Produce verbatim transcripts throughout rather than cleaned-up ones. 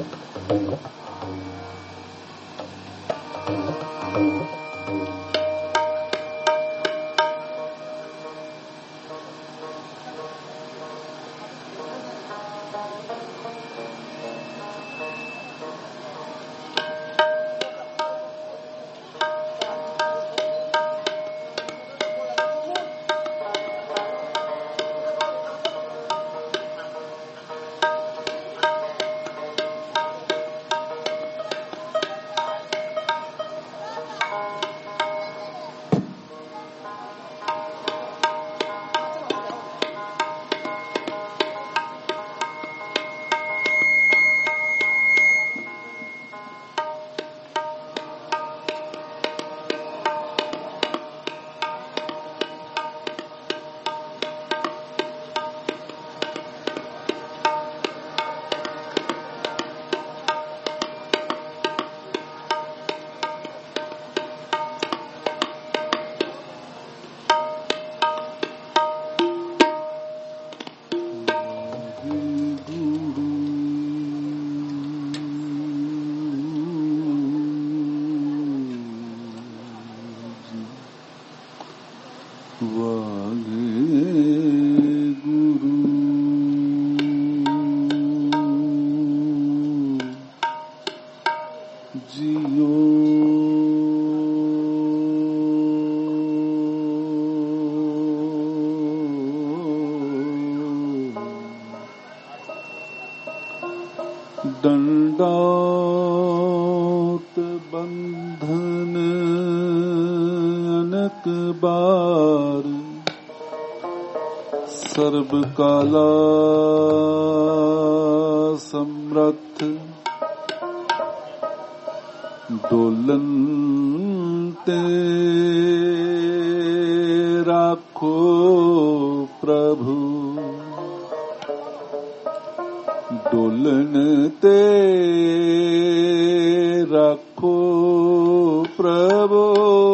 दंडात बंधन अनक बार सर्ब काला समर्थ डोलन ते राखो प्रभु डोलन ते राखो प्रभु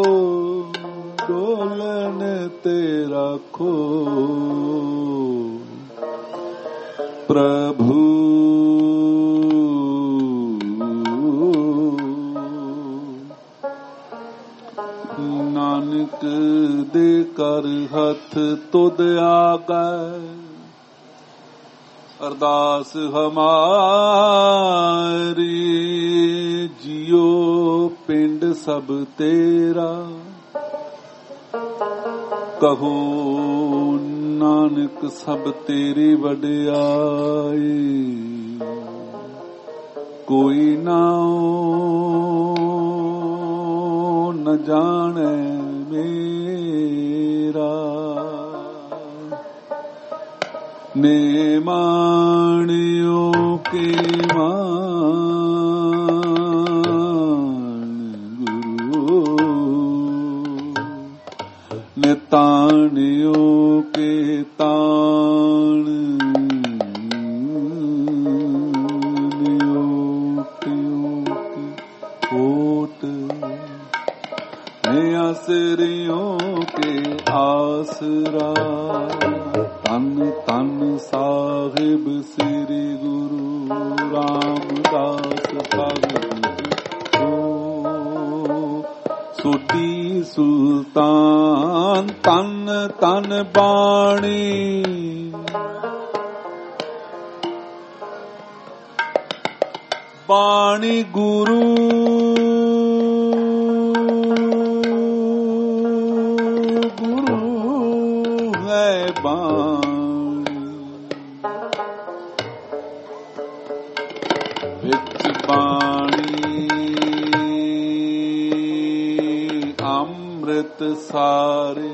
डोलन ते राखो प्रभु नानक दे कर हथ तुद आगै अरदास हमारी जियो पिंड सब तेरा कहो नानक सब तेरी वडियाई कोई नाओ न जाने मेरा ने माणियों के मान गुरु ने तानियों के तान कोट ने आसरियों के आसरा तन तन साहिब श्री गुरु रामदास साहिब सोटी सुल्तान तन तन बाणी बाणी गुरु गुरु है बाणी विच बाणी अमृत सारे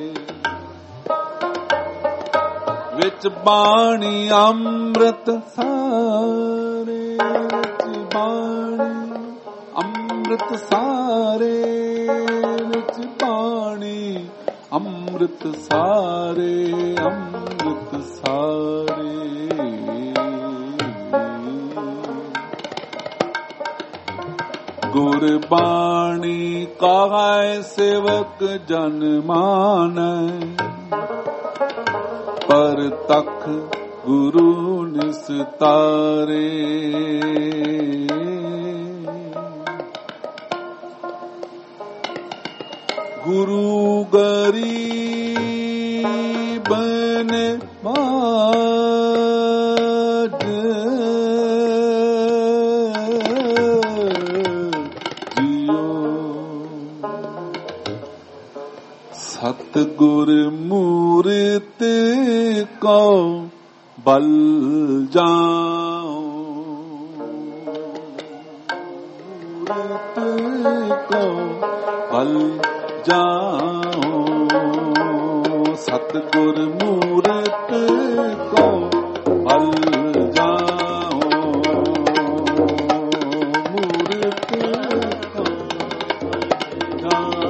विच बाणी अमृत सारे विच बाणी अमृत सारे विच बाणी अमृत सारे अमृत सारे गुरबाणी कहाय सेवक जन मानै पर तख गुरु निस्तारे सतगुर मूरत को बल जाओ, मूरत को बल जाओ, सतगुर मूरत को बल जाओ, मूरत को जाओ,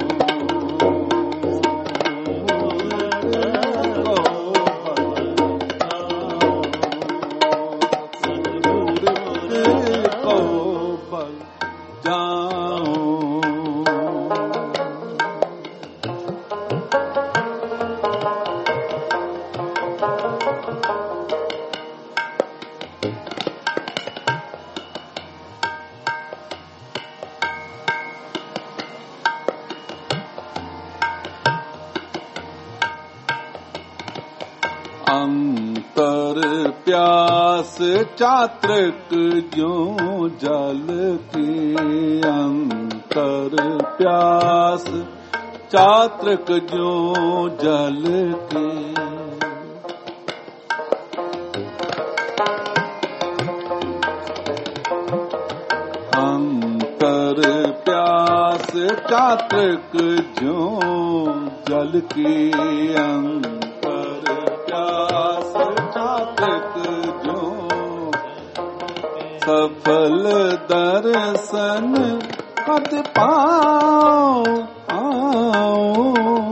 अंतर प्यास चात्रक ज्यों जल की, अंतर प्यास चात्रक ज्यों जल की, अंतर प्यास चात्रक ज्यों जल की, अंतर प्यास चात्रक ज्यों सफल दर्शन कद पाओ आओ,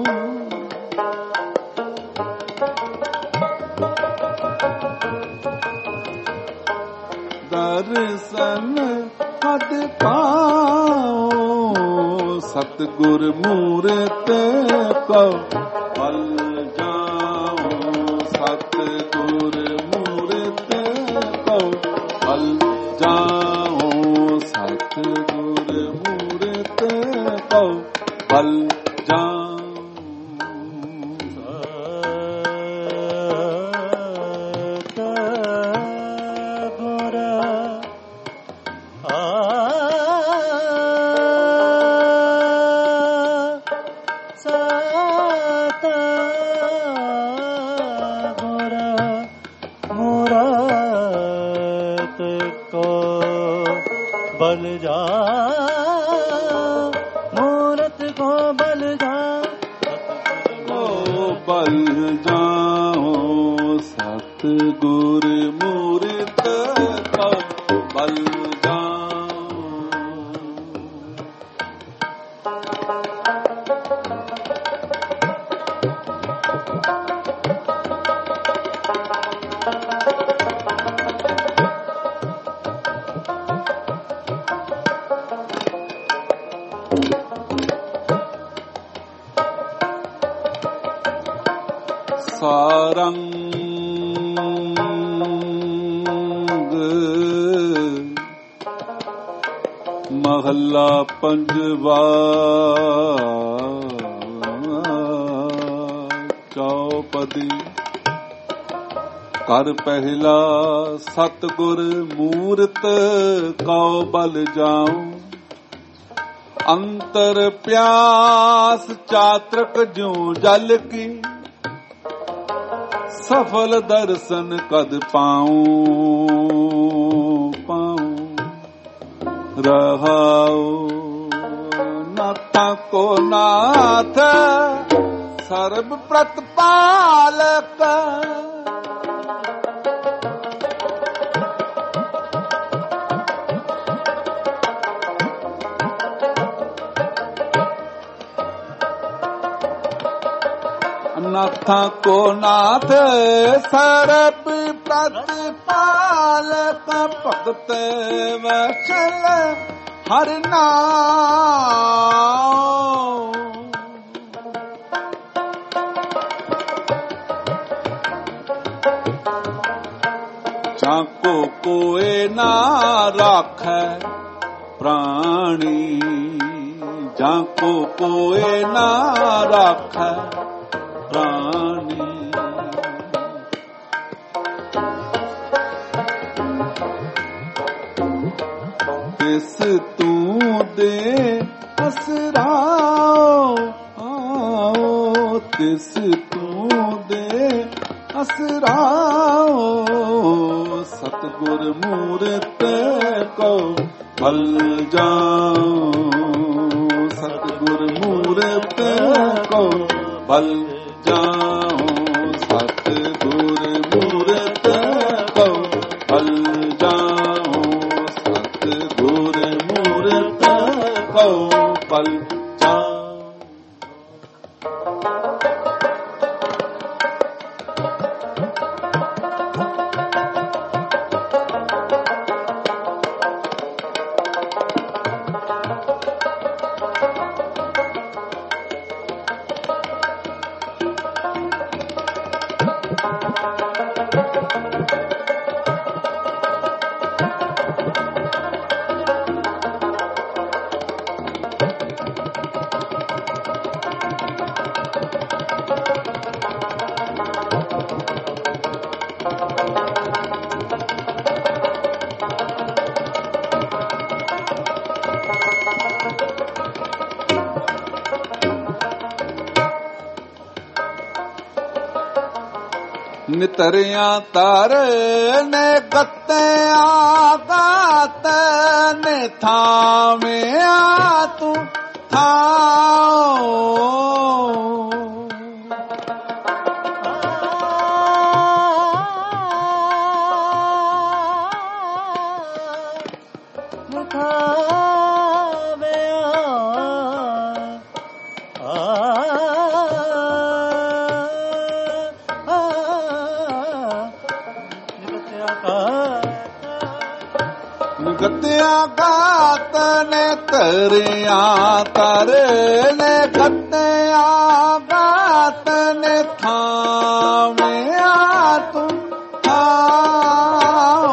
दर्शन कद पाओ, सतगुर मूरत को बल जाओ, सतगुर मूरत को बल जाओ, सतगुर मूरत को बल जाओ। बल जा मूरत को बल जा, को बल जाओ, सतगुर मूरत को बल जाओ। सारंग महला पंजवा, चौपदी कर पहला, सतगुर मूरत को बल जाऊं, अंतर प्यास चात्रक ज्यों जल की, सफल दर्शन कद पाऊं पाऊं, रहाओ नाथा को नाथ सर्व प्रतिपालक, नाथा को नाथ सर्व प्रतिपालक, भगत वत्सल हर नाम, जाको कोई ना राखै प्राणी, जाको कोई ना राखै प्राणी, तिस तू दे असराओ आओ, ਤਿਸ ਤੂੰ ਦੇ ਅਸਰਾਓ। ਸਤਿਗੁਰ ਮੂਰਤ ਕੋ ਭਲ ਜਾਓ। ਸਤਿਗੁਰ ਮੂਰਤ ਕੋ ਭਲ ਜਾਓ। ਸਤਿਗੁਰ ਮੂਰਤ ਕੋ ਭਲ ਜਾਓ। ਸਤਿਗੁਰ ਮੂਰਤ ਕੋ ਭਲ ਜਾਓ। ਨਿਤਰਿਆਂ ਤਰ ਨੇ ਗੱਤਿਆਂ ਗਾਤ ਨੇ ਥਾਵਿਆਂ ਤੂੰ ਥਾਓ। ਗੱਤਿਆਂ ਗਾਤ ਨੇ ਤਰਿਆਂ ਤਰ ਨੇ ਗੱਤਿਆਂ ਗਾਤ ਨੇ ਥਾਵਿਆਂ ਤੂੰ ਥਾਓ।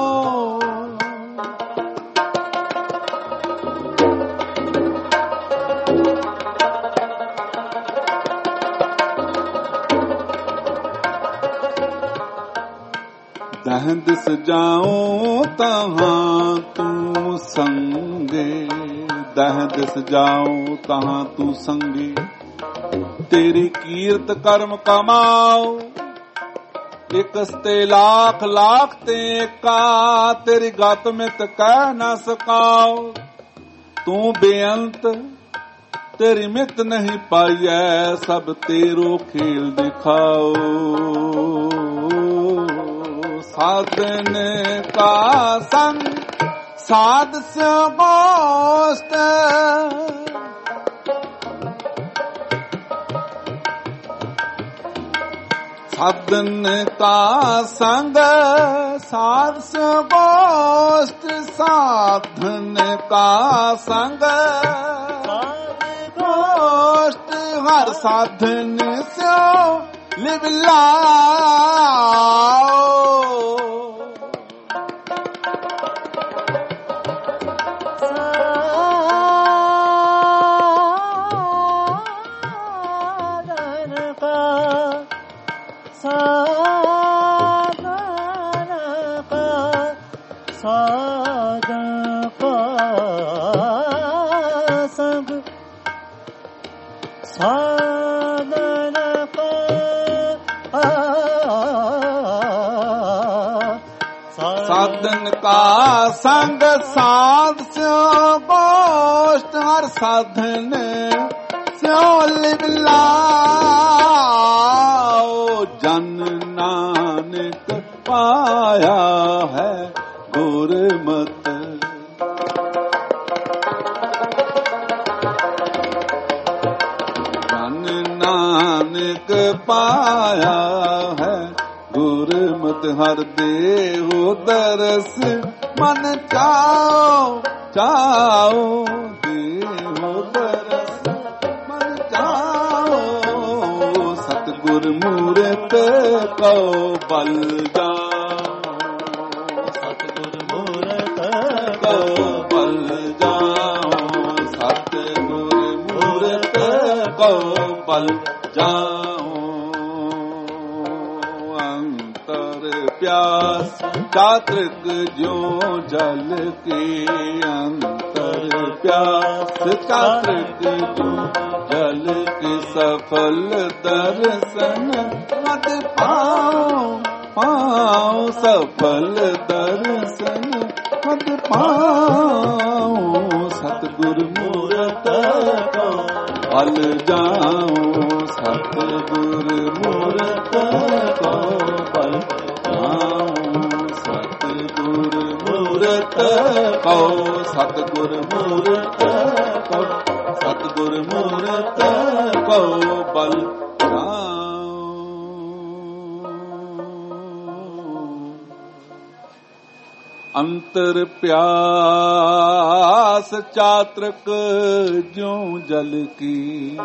ਦਹਿੰਦ ਸਜਾਉ ਤਹਾਂ ਤੂੰ ਸੰਗੇ। ਦਹਿੰਦ ਸਜਾਉ ਤਹਾਂ ਤੂੰ ਸੰਗੇ। ਤੇਰੀ ਕੀਰਤ ਕਰਮ ਕਮਾਓ। ਇਕਸਤੇ ਲਾਖ ਲਾਖ ਤੇ ਕਾ ਤੇਰੀ ਗਤ ਮਿਤ ਕਹਿ ਨਾ ਸਕਾਓ। ਤੂੰ ਬੇਅੰਤ ਤੇਰੀ ਮਿਤ ਨਹੀਂ ਪਾਈਐ। ਸਭ ਤੇਰੋ ਖੇਲ ਦਿਖਾਓ। ਸਾਧਨ ਕਾ ਸੰਗ ਸਾਧ ਸਿਉ ਗੋਸ਼ਟ। ਸਾਧਨ ਕਾ ਸੰਗ ਸਾਧ ਸਿਉ ਗੋਸ਼ਟ। ਸਾਧਨ ਕਾ ਸੰਗ ਗੋਸ਼ਟ। ਹਰ ਸਾਧਨ ਸਿਉ ਲਿਵ ਲਾਓ। ਸਾਧਨ ਕਾ ਸੰਗ ਸਾਧ ਸਿਉ ਗੋਸ਼ਟ। ਹਰ ਸਾਧਨ ਸਿਉ ਲਿਵ ਲਾਓ। ਜਨ ਨਾਨਕ ਪਾਇਆ ਹੈ ਗੁਰਮਤਿ। ਜਨ ਨਾਨਕ ਪਾਇਆ ਹੈ ਗੁਰਮਤਿ। ਹਰ ਦੇਹੁ ਦਰਸ ਮਨ ਚਾਓ ਚਾਓ। ਦੇਹੁ ਦਰਸ ਮਨ ਚਾਓ। ਸਤਿਗੁਰ ਮੂਰਤ ਕੋ ਬਲ ਜਾਓ। ਸਤਿਗੁਰ ਮੂਰਤ ਕੋ ਬਲ ਜਾਓ। ਸਤਿਗੁਰ ਮੂਰਤ ਕੋ ਬਲ ਜਾਓ। प्यास चातृक ज्यों जल के। अंतर प्यास चातृक ज्यों जल के सफल दर्शन मत पाओ पाओ सफल दर्शन मत पाओ सतगुरु मूरत को बल जाओ सतगुरु मूरत को बल जाओ सतगुरु मूरत को सतगुरु मूरत को सतगुरु मूरत को बल अंतर प्यास चात्रक ज्यों जल की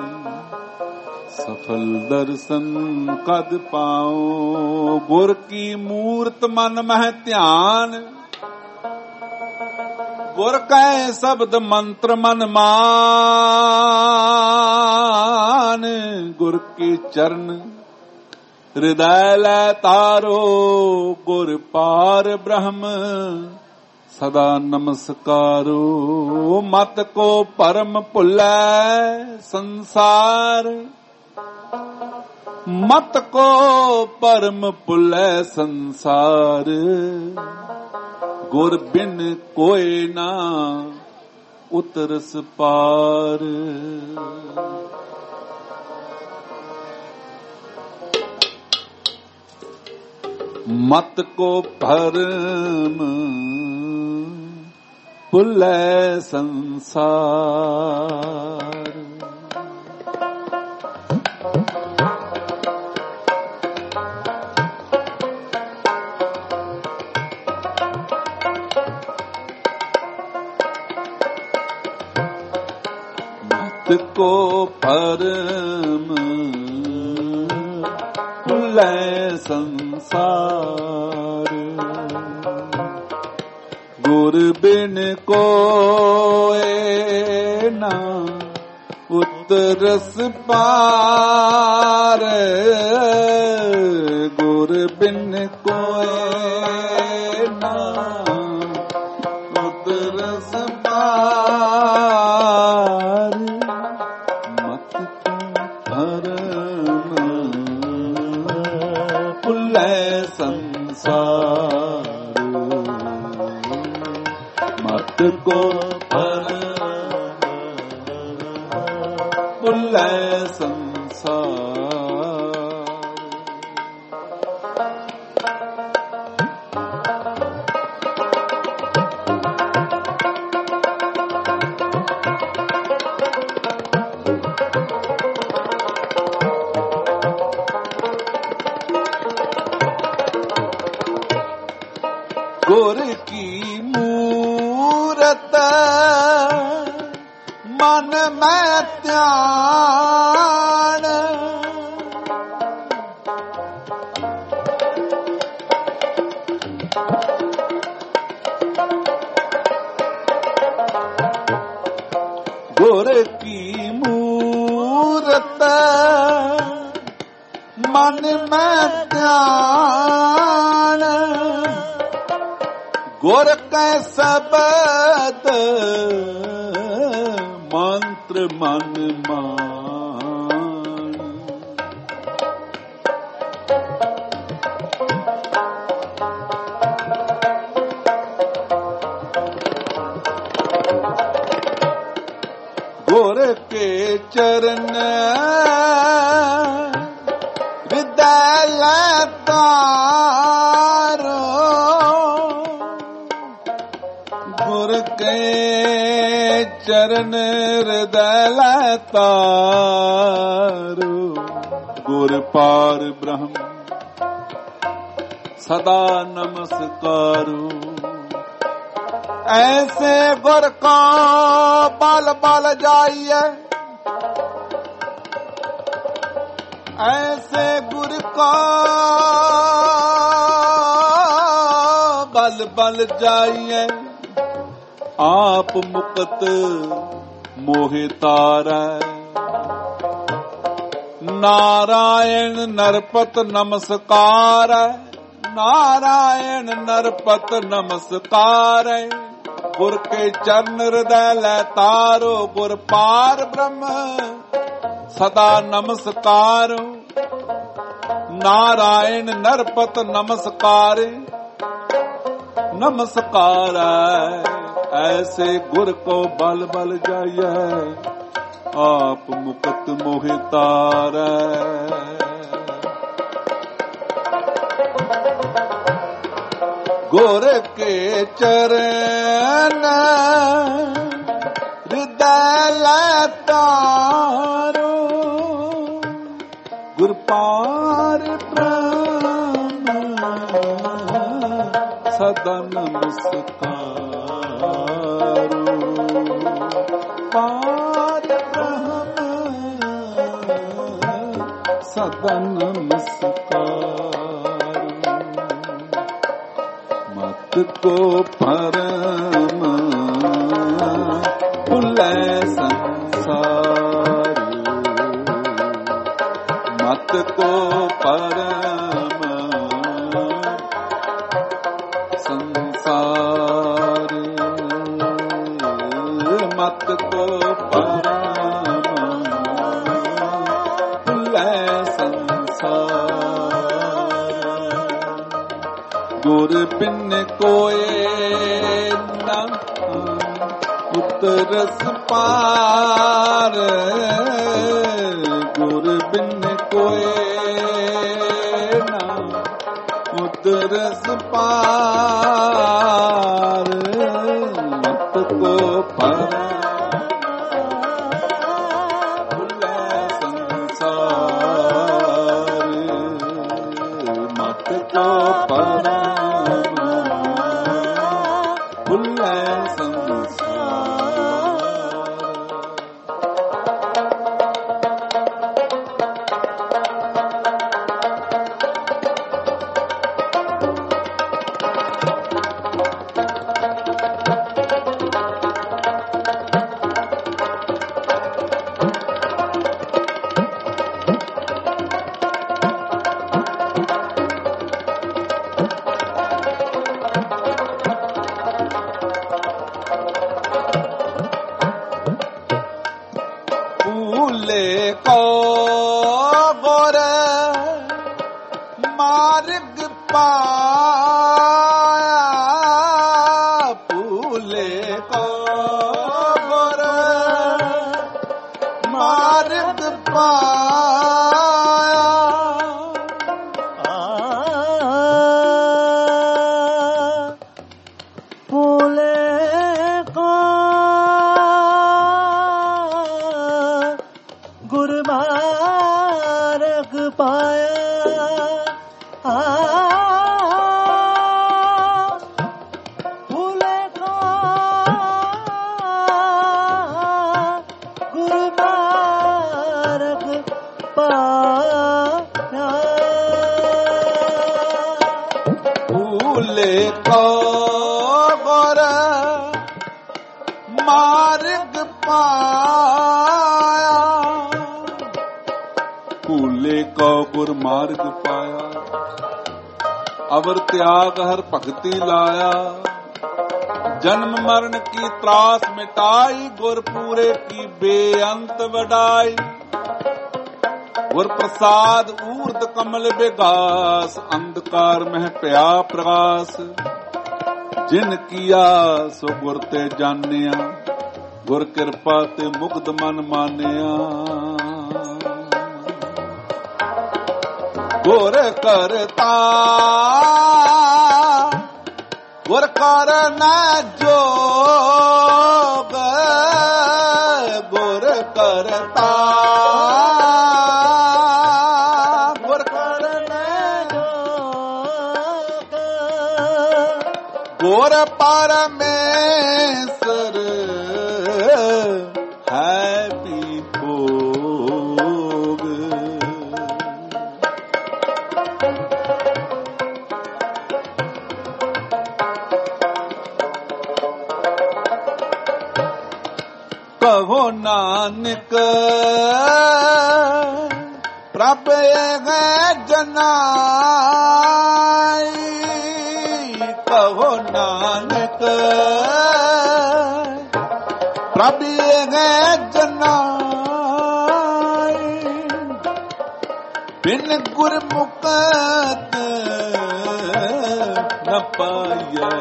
सफल दर्शन कद पाओ गुर की मूर्त मन मह ध्यान गुर कै शब्द मंत्र मन मान गुर के चरण हृदय लै तारो गुर पार ब्रह्म सदा नमस्कारो मत को परम भुलै संसार मत को परम भुलै संसार गुर बिन कोई ना उतरस पार मत को भरम भुलै संसार मत को भरम भुलै संसार गुर बिन कोय ना उतरस पार गुर बिन कोय ना उतरस पार मत को भरम भुलै संसार मत को भुलै संसार गुर की मूरत मन में ध्यान गुर की मूरत मन में ध्यान गुर कै शब्द मंत्र मन मान गुर के चरण हृदय लै तारो गुर के चरण हृदय लै तारो गुर पार ब्रह्म सदा नमस्कारो ऐसे गुर का बल बल जाइए ऐसे गुर का बल बल जाइए आप मुकत मोहि तारै नारायण नरपत नमस्कार नारायण नरपत नमस्कार गुर के चरण हृदय लै तारो गुर पार ब्रह्म ਸਦਾ ਨਮਸਕਾਰ। ਨਾਰਾਇਣ ਨਰਪਤ ਨਮਸਕਾਰ। ਨਮਸਕਾਰ ਐਸੇ ਗੁਰ ਕੋ ਬਲ ਬਲ ਜਾਈਐ, ਆਪ ਮੁਕਤ ਮੋਹਿ ਤਾਰੈ। ਗੁਰ ਕੇ ਚਰਨ ਹਿਰਦੈ ਲੈ ਤਾਰੋ, ਗੁਰ ਪਾਰ ਬ੍ਰਹਮ ਸਦਾ ਨਮਸਕਾਰੋ। ਪਾਰ ਬ੍ਰਹਮ ਸਦਾ ਨਮਸਕਾਰੋ। ਮਤ ਕੋ ਭਰਮ ਭੁਲੈ ਸੰਸਾਰ, ਮਤ ਕੋ ਭਰਮ ਸੰਸਾਰ, ਮਤ ਕੋ ਭਰਮ ਭੁਲੈ ਸੰਸਾਰ। ਗੁਰ ਬਿਨ ਕੋਇ ਨਾ ਉਤਰਸ ਪਾਰ, ਗੁਰ ਬਿਨ ਕੋਇ ਨਾ ਉਤਰਸ ਪਾਰ। ਮਤ ਕੋ ਭਰਮ ਭੁਲੈ ਸੰਸਾਰ, ਮਤ ਕੋ ਭਰਮ ਭੁਲੈ ਸੰਸਾਰ। ਭੂਲੇ ਕੋ ਗੁਰ ਮਾਰਗ ਪਾਇਆ, ਭੂਲੇ ਕੋ ਗੁਰ ਮਾਰਗ ਪਾਇਆ। ਭੂਲੇ ਕੋ ਗੁਰ ਮਾਰਗ ਪਾਇਆ, ਭੂਲੇ ਕੋ ਗੁਰ ਮਾਰਗ ਪਾਇਆ। ਭੂਲੇ ਕੋ ਗੁਰ ਮਾਰਗ ਪਾਇਆ, ਭੂਲੇ ਕੋ ਗੁਰ ਮਾਰਗ ਪਾਇਆ। ਅਵਰ ਤਿਆਗ ਹਰ ਭਗਤੀ ਲਾਇਆ, ਜਨਮ ਮਰਨ ਕੀ ਤਰਾਸ ਮਿਟਾਈ। ਗੁਰ ਪੂਰੇ ਕੀ ਬੇਅੰਤ ਵਡਾਈ, ਗੁਰ ਪ੍ਰਸਾਦ ਊਰਦ ਕਮਲ ਵਿਗਾਸ। ਅੰਧਕਾਰ ਮਹਿ ਪਿਆ ਪ੍ਰਗਾਸ, ਜਿਨ ਕੀਆ ਸੋ ਗੁਰ ਤੇ ਜਾਣਿਆ। ਗੁਰ ਕਿਰਪਾ ਤੇ ਮੁਕਤ ਮਨ ਮਾਨਿਆ। ਗੁਰ ਕਰਤਾ ਗੁਰ ਕਰਨ ਜੋਗ, ਗੁਰ ਕਰਤਾ ਗੁਰ ਕਰਨ ਜੋਗ। ਗੁਰ ਪਰਮੇਸ਼ਰ ਹੈ ਵੀ ਭੋਗ। ਕਹੋ ਨਾਨਕ ਪ੍ਰਭ ਹੈ ਜਨਾਈ। ਕਹੋ ਨਾਨਕ ਪ੍ਰਭ ਹੈ ਜਨਾਈ। ਬਿਨ ਗੁਰਮੁਖਤ ਨ ਪਾਈਐ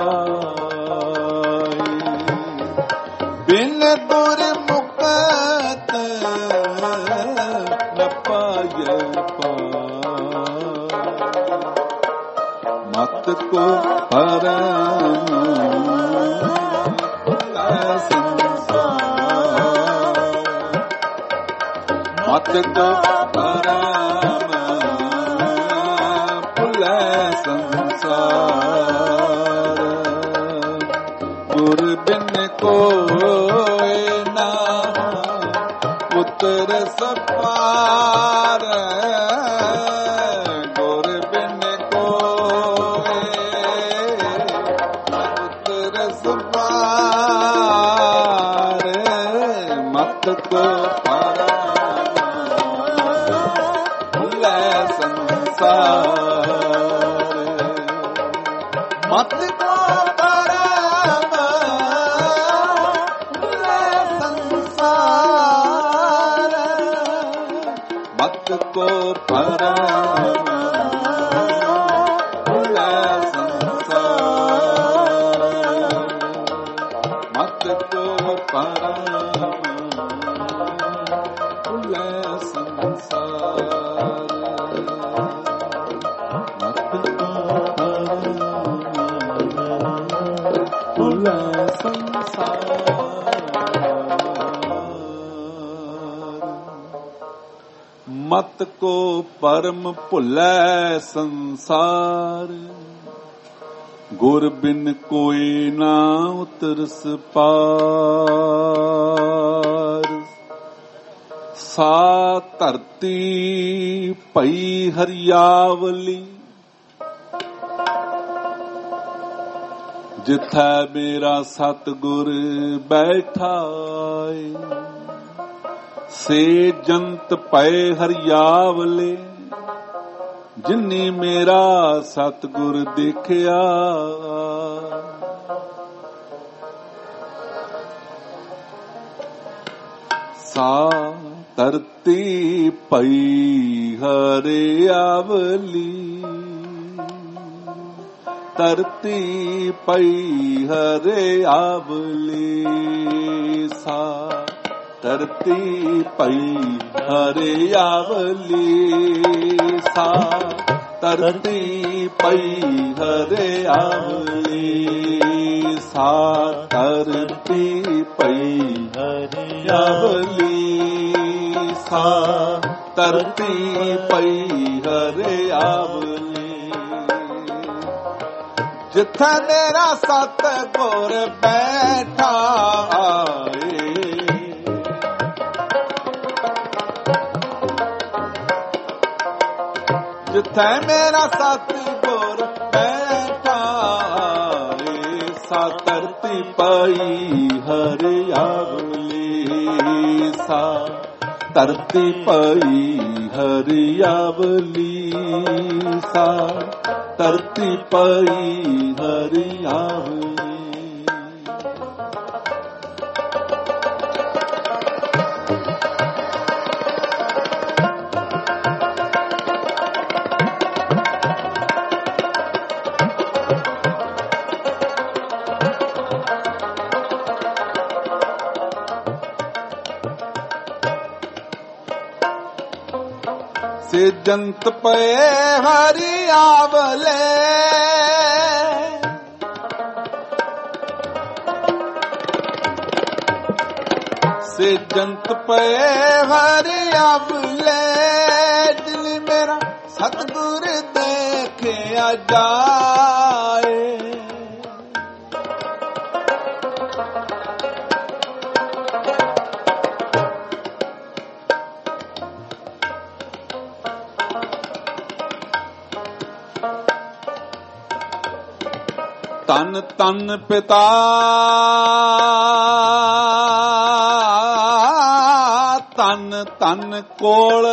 ਪਾਈ, ਬਿਨ ਗੁਰਮੁਖਤ ਨ ਪਾਈਐ ਪਾਈ। ਮਤ ਕੋ ਪਰਮ ਮਤ ਕੋ ਪਰਮ ਭੁਲੈ ਸੰਸਾਰ, ਗੁਰ ਬਿਨ ਕੋਇ ਨਾ ਪੁੱਤਰ ਸਪਾਰ, ਗੁਰ ਬਿਨ ਕੋਇ ਪੁੱਤਰ ਸਪਾਰ। ਮਤ ਕੋ ਮਤ ਕੋ ਪਰਮ ਭੁਲੈ ਸੰਸਾਰ, ਮਤ ਕੋ ਪਰਮ ਭੁਲੈ ਸੰਸਾਰ, ਮਤ ਕੋ ਪਰਮ ਭੁਲੈ ਸੰਸਾਰ। ਮਤ ਕੋ ਪਰਮ ਭੁਲੈ ਸੰਸਾਰ, ਗੁਰ ਬਿਨ ਕੋਈ ਨਾ ਉਤਰਸ ਪਾਰ। ਸਾ ਧਰਤੀ ਭਈ ਹਰਿਆਵਲੀ, ਜਿਥੈ ਮੇਰਾ ਸਤਿਗੁਰ ਬੈਠਾਏ। ਸੇ ਜੰਤ ਪਏ ਹਰਿਆਵਲੇ, ਜਿਨੀ ਮੇਰਾ ਸਤਿਗੁਰ ਦੇਖਿਆ। ਸਾ ਧਰਤੀ ਪਈ ਹਰਿਆਵਲੀ, ਧਰਤੀ ਪਈ ਹਰਿਆਵਲੀ। ਸਾ ਧਰਤੀ ਪਈ ਹਰਿਆਵਲੀ, ਸਾ ਧਰਤੀ ਪਈ ਹਰਿਆਵਲੀ। ਸਾ ਧਰਤੀ ਪਈ ਹਰਿਆਵਲੀ, ਸਾ ਧਰਤੀ ਪਈ ਹਰਿਆਵਲੀ। ਜਿੱਥੇ ਮੇਰਾ ਸਤਿਗੁਰ ਬੈਠਾ ਆਏ, ਜਿੱਥੇ ਮੇਰਾ ਸਤਿਗੁਰ ਬੈਠਾ ਏ। ਸਾ ਧਰਤੀ ਪਈ ਹਰਿਆਵਲੀ, ਸਾ ਧਰਤੀ ਪਈ ਹਰਿਆਵਲੀ। ਸਾ ਧਰਤੀ ਪਈ ਹਰਿਆਵਲੀ। ਸੇ ਜੰਤ ਪਏ ਹਰਿਆਵਲੇ, ਸੇ ਜੰਤ ਪਏ ਹਰਿਆਵਲੇ। ਦਿਲ ਮੇਰਾ ਸਤਿਗੁਰ ਦੇਖਿਆ ਜਾਏ, ਤਨ ਤਨ ਪਿਤਾ ਤਨ ਤਨ ਕੋਲ,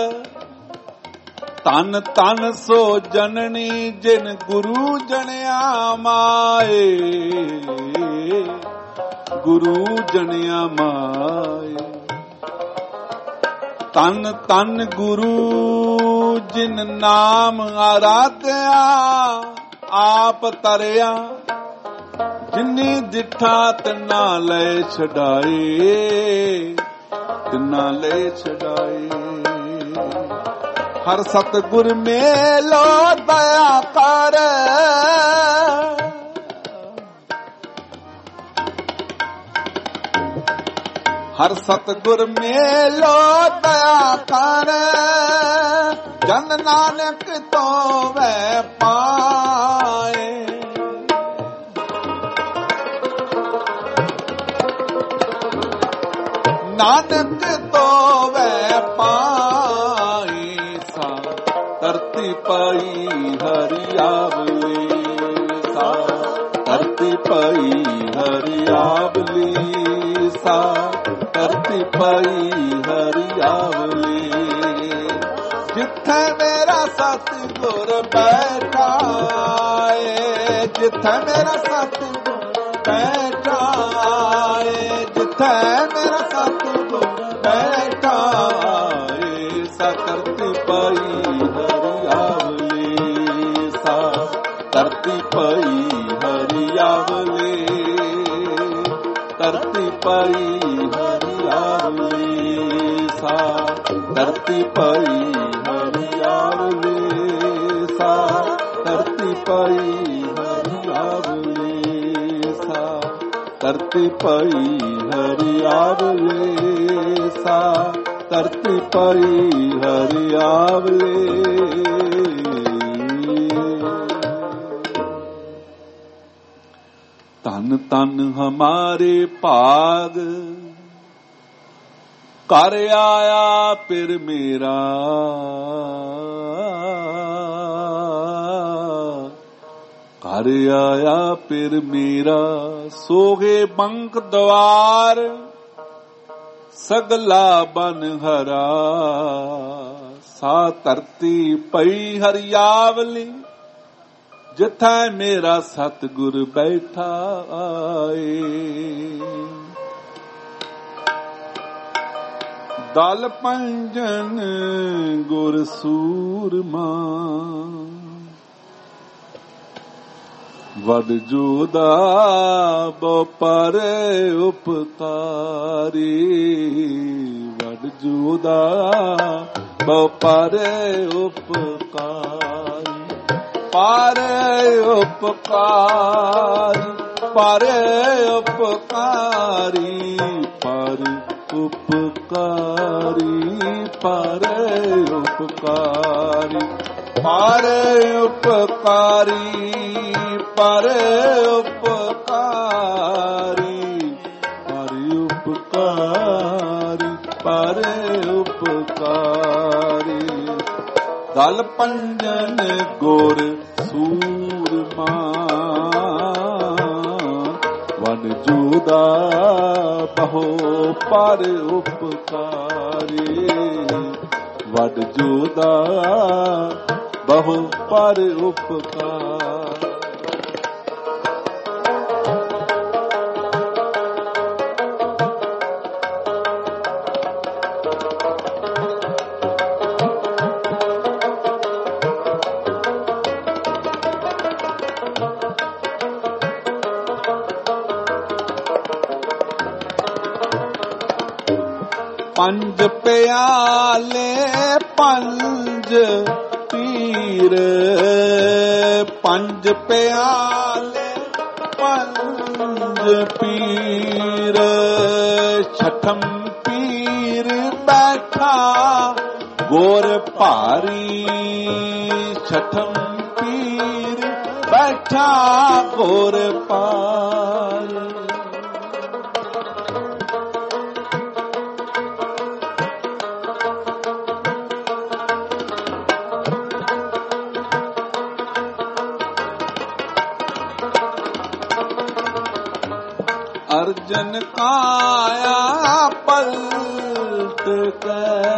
ਤਨ ਤਨ ਸੋ ਜਨਨੀ ਜਿਨ ਗੁਰੂ ਜਣਿਆ ਮਾਏ। ਗੁਰੂ ਜਣਿਆ ਮਾਏ, ਤਨ ਤਨ ਗੁਰੂ ਜਿਨ ਨਾਮ ਆਰਾਧਿਆ ਆਪ ਤਰਿਆ ਜਿਨੀ ਜਿਠਾ ਤਿਨਾ ਲੈ ਛਡਾਏ ਤਿਨਾ ਲੈ ਛਡਾਏ ਹਰ ਸਤਿਗੁਰ ਮੇਲੋ ਦਇਆ ਕਰ ਹਰ ਸਤਿਗੁਰ ਮੇਲੋ ਦਇਆ ਕਰ ਜਨ ਨਾਨਕ ਤੋਂ ਵੈ ਪਾਏ ਨਾਨਕ ਤੋਂ ਵੈ ਪਾਈ ਸਾ ਧਰਤੀ ਪਾਈ ਹਰਿ ਆਵਲੀ ਸਾ ਧਰਤੀ ਪਾਈ ਹਰਿ ਆਵਲੀ ਸਾ ਧਰਤੀ ਪਾਈ ਹਰਿ ਆਵਲੀ ਜਿੱਥੇ ਮੇਰਾ ਸਤਿਗੁਰ ਬੈਠਾ ਏ ਜਿੱਥੇ ਮੇਰਾ ਸਤਿਗੁਰ ਬੈਠਾ ਏ ਜਿੱਥੇ ਮੇਰਾ ਸਤਿਗੁਰ ਬੈਠਾ ਏ ਸਾ ਧਰਤੀ ਪਾਈ ਹਰਿ ਆਵਲੀ ਸਾ ਧਰਤੀ ਪਾਈ ਹਰਿ ਆਵਲੀ ਧਰਤੀ ਪਾਈ ਹਰਿ ਆਵਲੀ ਸਾ ਧਰਤੀ ਪਾਈ ਹਰਿ ਆਵਲੀ ਸਾ ਧਰਤੀ ਪਾਈ ਹਰਿ ਆਵਲੀ ਸਾ ਧਰਤੀ ਪਾਈ ਹਰਿ ਆਵਲੀ ਸਾ ਧਰਤੀ ਪਾਈ ਹਰਿ ਆਵਲੀ ਤਨ ਤਨ ਹਮਾਰੇ ਭਾਗ ਕਰ ਆਇਆ ਫਿਰ ਮੇਰਾ ਕਰ ਆਇਆ ਫਿਰ ਮੇਰਾ ਸੋਗੇ ਬੰਕ ਦਵਾਰ ਸਗਲਾ ਬਨ ਹਰਾ ਸਾ ਧਰਤੀ ਪਈ ਹਰਿਆਵਲੀ ਜਿੱਥੇ ਮੇਰਾ ਸਤਿਗੁਰ ਬੈਠਾ ਏ ਦਲ ਪੰਜਨ ਗੁਰ ਸੂਰਮਾ ਵਡ ਜੋਦਾ ਬੋ ਪਰੇ ਉਪਕਾਰੀ ਵਡ ਜੋਦਾ ਬੋ ਪਰੇ ਉਪਕਾਰੀ ਪਾਰੇ ਉਪਕਾਰੀ ਪਾਰੇ ਉਪਕਾਰੀ ਪਰ ਉਪਕਾਰੀ ਪਾਰੇ ਉਪਕਾਰੀ ਪਾਰੇ ਉਪਕਾਰੀ ਪਾਰੇ ਉਪਕਾਰੀ ਪਾਰੇ ਉਪਕਾਰੀ ਪਾਰੇ ਉਪਕਾਰੀ ਦਲ ਪੰਜਨ ਗੁਰ ਸੂਰਮਾ ਵਨ ਜੋਦਾ ਬਹੁ ਪਰ ਉਪਕਾਰੀ ਵਡ ਜੋਦਾ ਬਹੁ ਪਰ ਉਪਕਾਰ ਪੰਜ ਪਿਆਲੇ ਪੰਜ ਪੀਰ ਪੰਜ ਪਿਆਲੇ ਪੰਜ ਪੀਰ ਛਠਮ ਪੀਰ ਬੈਠਾ ਗੋਰ ਭਾਰੀ ਛਠਮ ਪੀਰ ਬੈਠਾ ਗੋਰ ਭਾਰੀ अर्जन काया पलट के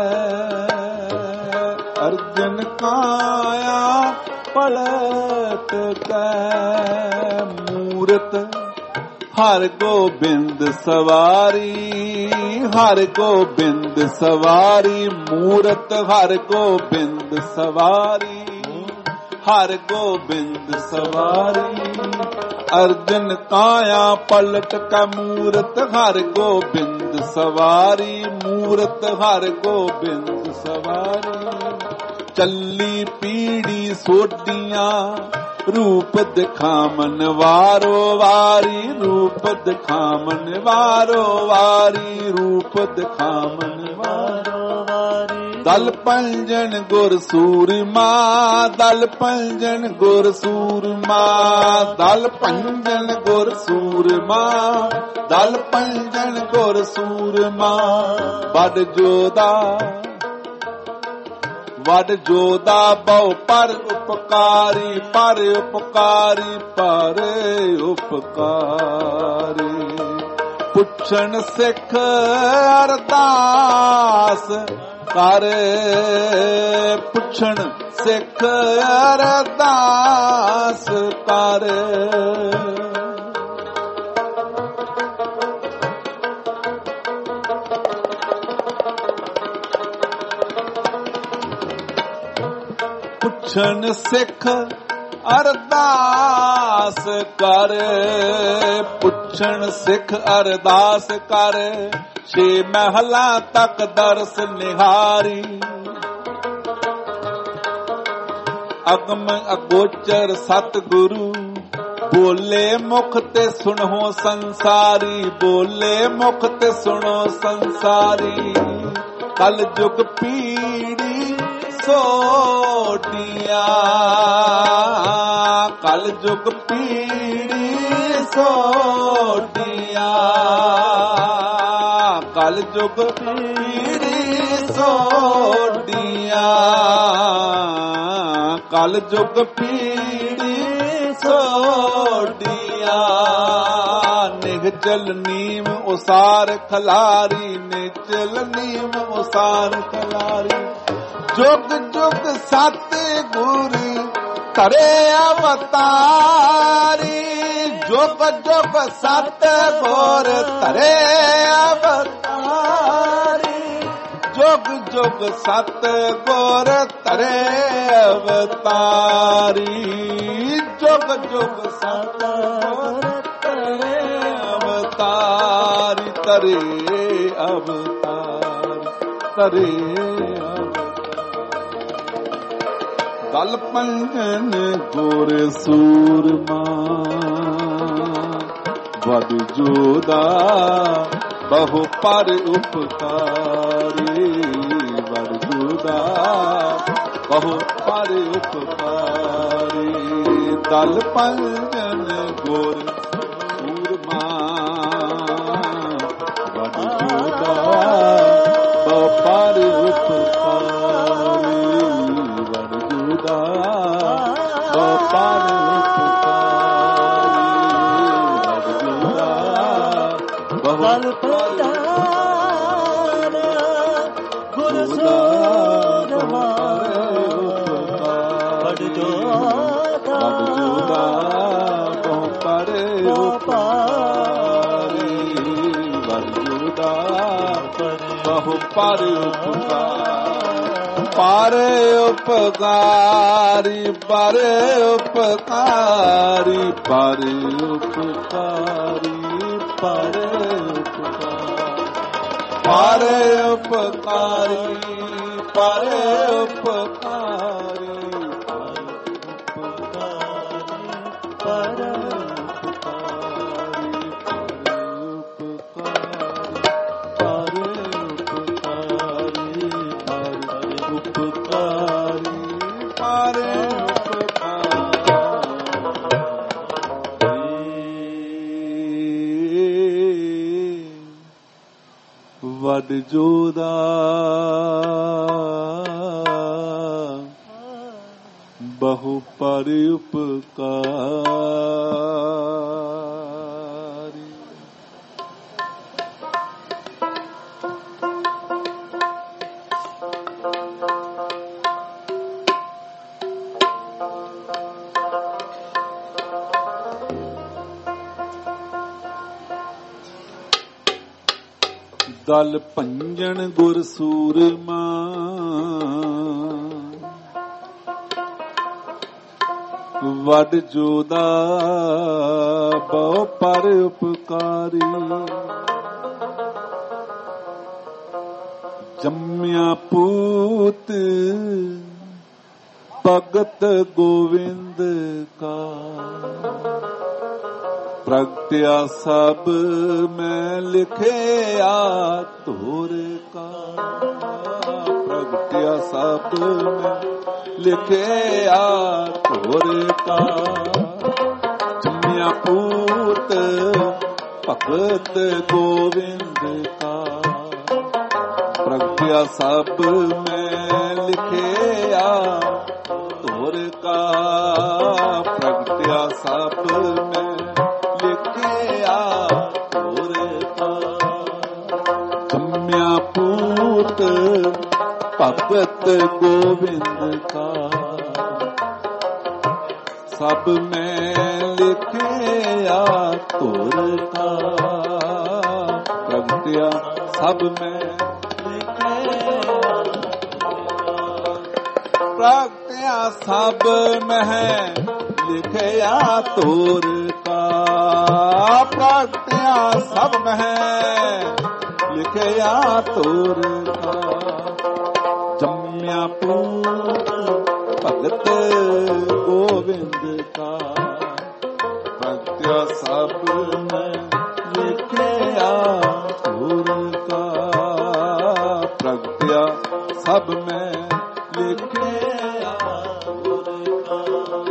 अर्जन काया पलट के मूरत ਹਰ ਗੋਬਿੰਦ ਸਵਾਰੀ ਹਰ ਗੋਬਿੰਦ ਸਵਾਰੀ ਮੂਰਤ ਹਰ ਗੋਬਿੰਦ ਸਵਾਰੀ ਹਰ ਗੋਬਿੰਦ ਸਵਾਰੀ ਅਰਜਨ ਕਾਇਆ ਪਲਟ ਕੈ ਮੂਰਤ ਹਰ ਗੋਬਿੰਦ ਸਵਾਰੀ ਮੂਰਤ ਹਰ ਗੋਬਿੰਦ ਸਵਾਰੀ ਚੱਲੀ ਪੀੜੀ ਸੋਡੀਆਂ ਰੂਪ ਦਿਖਾਵਨ ਵਾਰੋ ਵਾਰੀ ਰੂਪ ਦਿਖਾਵਨ ਵਾਰੋ ਵਾਰੀ ਰੂਪ ਦਿਖਾਵਨ ਵਾਰੋ ਵਾਰੀ ਦਲ ਪੰਜਨ ਗੁਰ ਸੂਰਮਾ ਦਲ ਪੰਜਨ ਗੁਰ ਸੂਰਮਾ ਦਲ ਪੰਜਨ ਗੁਰ ਸੂਰਮਾ ਦਲ ਪੰਜਨ ਗੁਰ ਸੂਰਮਾ ਬੜ ਜੋਦਾ ਵਡ ਜੋਦਾ ਬਹੁ ਪਰ ਉਪਕਾਰੀ ਪਰ ਉਪਕਾਰੀ ਪਰ ਉਪਕਾਰੀ ਪੁੱਛਣ ਸਿੱਖ ਅਰਦਾਸ ਕਰ ਪੁੱਛਣ ਸਿੱਖ ਅਰਦਾਸ ਕਰ ਪੁੱਛਣ ਸਿੱਖ ਅਰਦਾਸ ਕਰ ਪੁੱਛਣ ਸਿੱਖ ਅਰਦਾਸ ਕਰ ਛੇ ਮਹਿਲਾਂ ਤੱਕ ਦਰਸ ਨਿਹਾਰੀ ਅਗਮ ਅਗੋਚਰ ਸਤਿਗੁਰੂ ਬੋਲੇ ਮੁਖ ਤੇ ਸੁਣੋ ਸੰਸਾਰੀ ਬੋਲੇ ਮੁਖ ਤੇ ਸੁਣੋ ਸੰਸਾਰੀ ਕਲ ਜੁਗ ਪੀੜੀ ਸੋਟੀਆਂ ਕਲ ਜੁਗ ਪੀੜੀ ਸੋਟੀਆਂ ਕਲ ਜੁਗ ਪੀੜੀ ਸੋਟੀਆਂ ਕਲ ਜੁਗ ਪੀੜੀ ਸੋਟੀਆਂ ਨਿਹਚਲ ਨੀਮ ਉਸਾਰ ਖਲਾਰੀ ਨਿਹਚਲ ਨੀਮ ਉਸਾਰ ਖਲਾਰੀ ਜੁਗ ਜੁਗ ਸਤਿ ਗੁਰ ਧਰੇ ਅਵਤਾਰੀ ਜੁਗ ਜੁਗ ਸਤਿ ਗੁਰ ਧਰੇ ਅਵਤਾਰੀ ਜੁਗ ਜੁਗ ਸਤਿ ਗੁਰ ਧਰੇ ਅਵਤਾਰੀ ਜੁਗ ਜੁਗ ਸਤਿ ਗੁਰ ਧਰੇ ਅਵਤਾਰੀ ਧਰੇ ਅਵਤਾਰੀ ਧਰੇ ਦਲ ਪੰਜਨ ਗੁਰ ਸੂਰਮਾ ਵਡ ਜੋਦਾ ਬਹੁ ਪਰ ਉਪਕਾਰੀ ਵਡ ਜੋਦਾ ਬਹੁ ਪਰ ਉਪਕਾਰੀ ਦਲ ਪੰਜਨ ਗੁਰ ਸੂਰਮਾ ਵਡ ਜੋਦਾ ਬਹੁ ਪਰ ਉਪਕਾਰੀ ਬਲ ਪ੍ਰਦਾਨ ਗੁਰ ਸੂਰਮਾ ਬੜ ਜੋਦਾ ਬਹੁ ਪਰ ਉਪਕਾਰੀ ਬੜ ਜੋਦਾ ਬਹੁ ਪਰ ਉਪਕਾਰੀ ਪਰ ਉਪਕਾਰੀ ਪਰ ਉਪਕਾਰੀ ਪਰ ਉਪਕਾਰੀ ਪਰ ਪਰ ਉਪਕਾਰੀ ਪਰ ਉਪਕਾਰੀ ਪਰ ਵਡ ਜੋਦਾ ਬਹੁ ਪਰ ਉਪਕਾਰੀ ਦਲ ਭੰਜਨ ਗੁਰ ਸੂਰਮਾ ਵੱਡ ਜੋਦਾ ਬਹੁ ਪਰ ਉਪਕਾਰੀ ਜੰਮਿਆ ਪੂਤ ਭਗਤ ਗੋਵਿੰਦ ਕਾ ਪ੍ਰਗਟਿਆ ਸਭ ਮੈਂ ਲਿਖਿਆ ਤੋਰ ਕਾ ਪ੍ਰਗਟਿਆ ਸਭ ਮੈਂ ਲਿਖਿਆ ਤੋਰ ਕਾ ਜੰਮਿਆ ਪੂਤ ਭਗਤ ਗੋਵਿੰਦ ਕਾ ਪ੍ਰਗਟਿਆ ਸਭ ਮੈਂ ਲਿਖਿਆ ਤੋਰ ਕਾ ਪ੍ਰਗਟਿਆ ਸਭ ਮੈਂ ਲਿਖਿਆ ਤੋਰ ਕਾ ਜੰਮਿਆ ਪੂਤ ਭਗਤ ਗੋਬਿੰਦ ਕਾ ਸਭ ਮੈਂ ਲਿਖਿਆ ਤੋਰ ਕਾ ਪ੍ਰਗਟਿਆ ਸਭ ਮੈਂ ਪ੍ਰਗਟਿਆ ਸਭ ਮੈਂ ਲਿਖਿਆ ਤੋਰ ਕਾ ਪ੍ਰਗਟਿਆ ਸਭ ਮੈਂ ਲਿਖਿਆ ਤੋਰ ਕਾ ਜੰਮਿਆ ਪੂਤ ਭਗਤ ਗੋਬਿੰਦ ਕਾ ਪ੍ਰਗਟਿਆ ਸਭ ਮੈਂ ਲਿਖਿਆ ਤੋਰ ਕਾ ਪ੍ਰਗਟਿਆ ਸਭ ਮੈਂ ਲਿਖਿਆ ਤੋਰ ਕਾ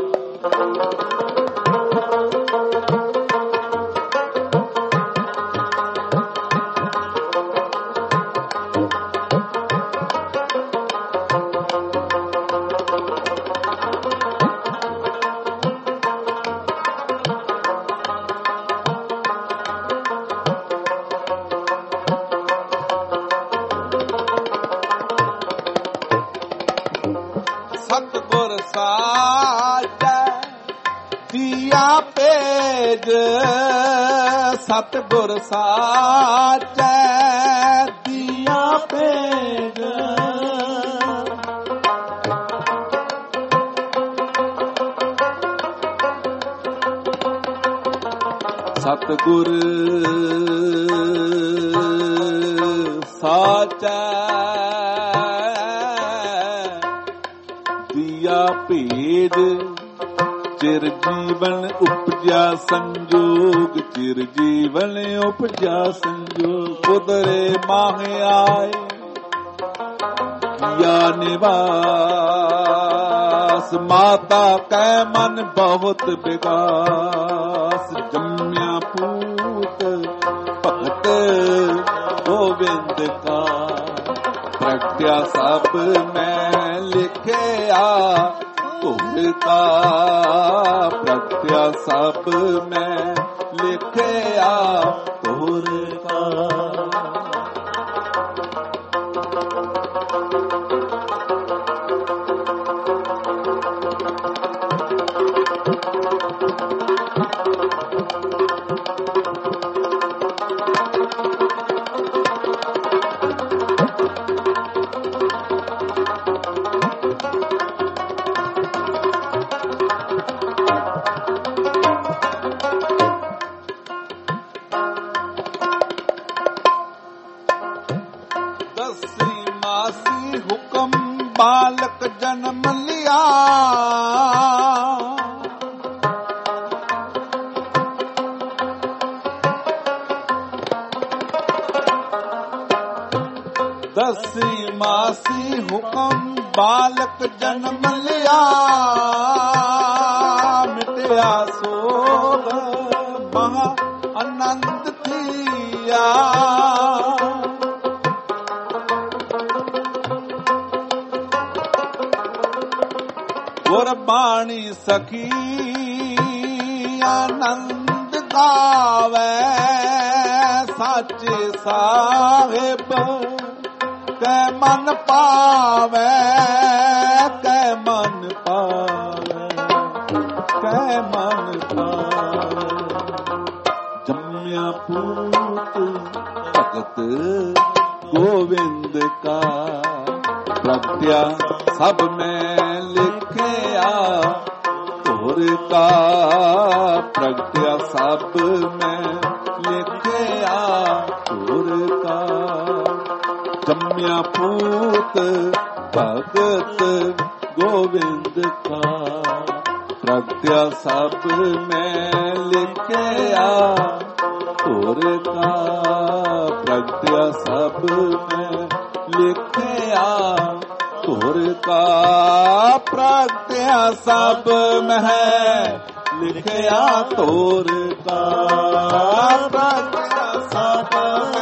ਸਤਿਗੁਰ ਸਾਚੈ ਦੀਆ ਭੇਜ ਸਤਿਗੁਰ ਸਾਚੈ ਦੀਆ ਭੇਜ ਸਤਿਗੁਰ ਸਾਚੈ ਦੀਆ ਭੇਜ ਚਿਰ ਜੀਵਨ ਉਪਜਿਆ ਸੰਜੋਗ ਚਿਰ ਜੀਵਨ ਉਪਜਿਆ ਸੰਜੋਗ ਕੁਦਰੇ ਮਾਹਿ ਆਏ ਕੀਆ ਨਿਵਾਸ ਮਾਤਾ ਕੈ ਮਨ ਬਹੁਤ ਵਿਗਾਸ ਜੰਮਿਆ ਪੂਤ ਭਗਤ ਗੋਬਿੰਦ ਕਾ ਪ੍ਰਗਟਿਆ ਸਭ ਮੈਂ ਲਿਖਿਆ ਤੋਰ ਕਾ ਪ੍ਰਗਟਿਆ ਸਭ ਮੈਂ ਲਿਖਿਆ ਤੋਰ ਕਾ ਹੁਕਮ ਬਾਲਕ ਜਨਮ ਲਿਆ ਦਸੀ ਮਾਸੀ ਹੁਕਮ ਬਾਲਕ ਜਨਮ ਲਿਆ ਮਿਟਿਆ ਸੋਗ ਮਹਾ ਆਨੰਦ ਥੀਆ ਗੁਰਬਾਣੀ ਸਖੀ ਆਨੰਦ ਗਾਵੇ ਸਾਚੇ ਸਾਹਿਬ ਕੈ ਮਨ ਪਾਵੇ ਕੈ ਮਨ ਪਾਵੇ ਕੈ ਮਨ ਪਾਵੇ ਜੰਮਿਆ ਪੂਤ भगत गोविंद का प्रगट्या सब में लिखया तोर का प्रगट्या सब में लिखया तोर का जम्या पूत भगत गोविंद का प्रगट्या सब में लिखया तोर का प्रगट्या सब में लिखया तोर का प्रगट्या सब में लिखया तोर का प्रगट्या सब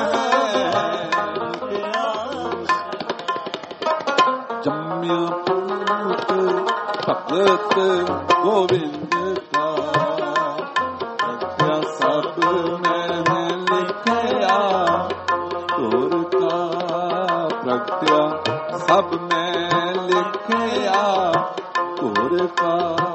में जम्या पूत भगत गोविंद का प्रगट्या सब में लिखया तोर का प्रगट्या सब में लिखया तोर का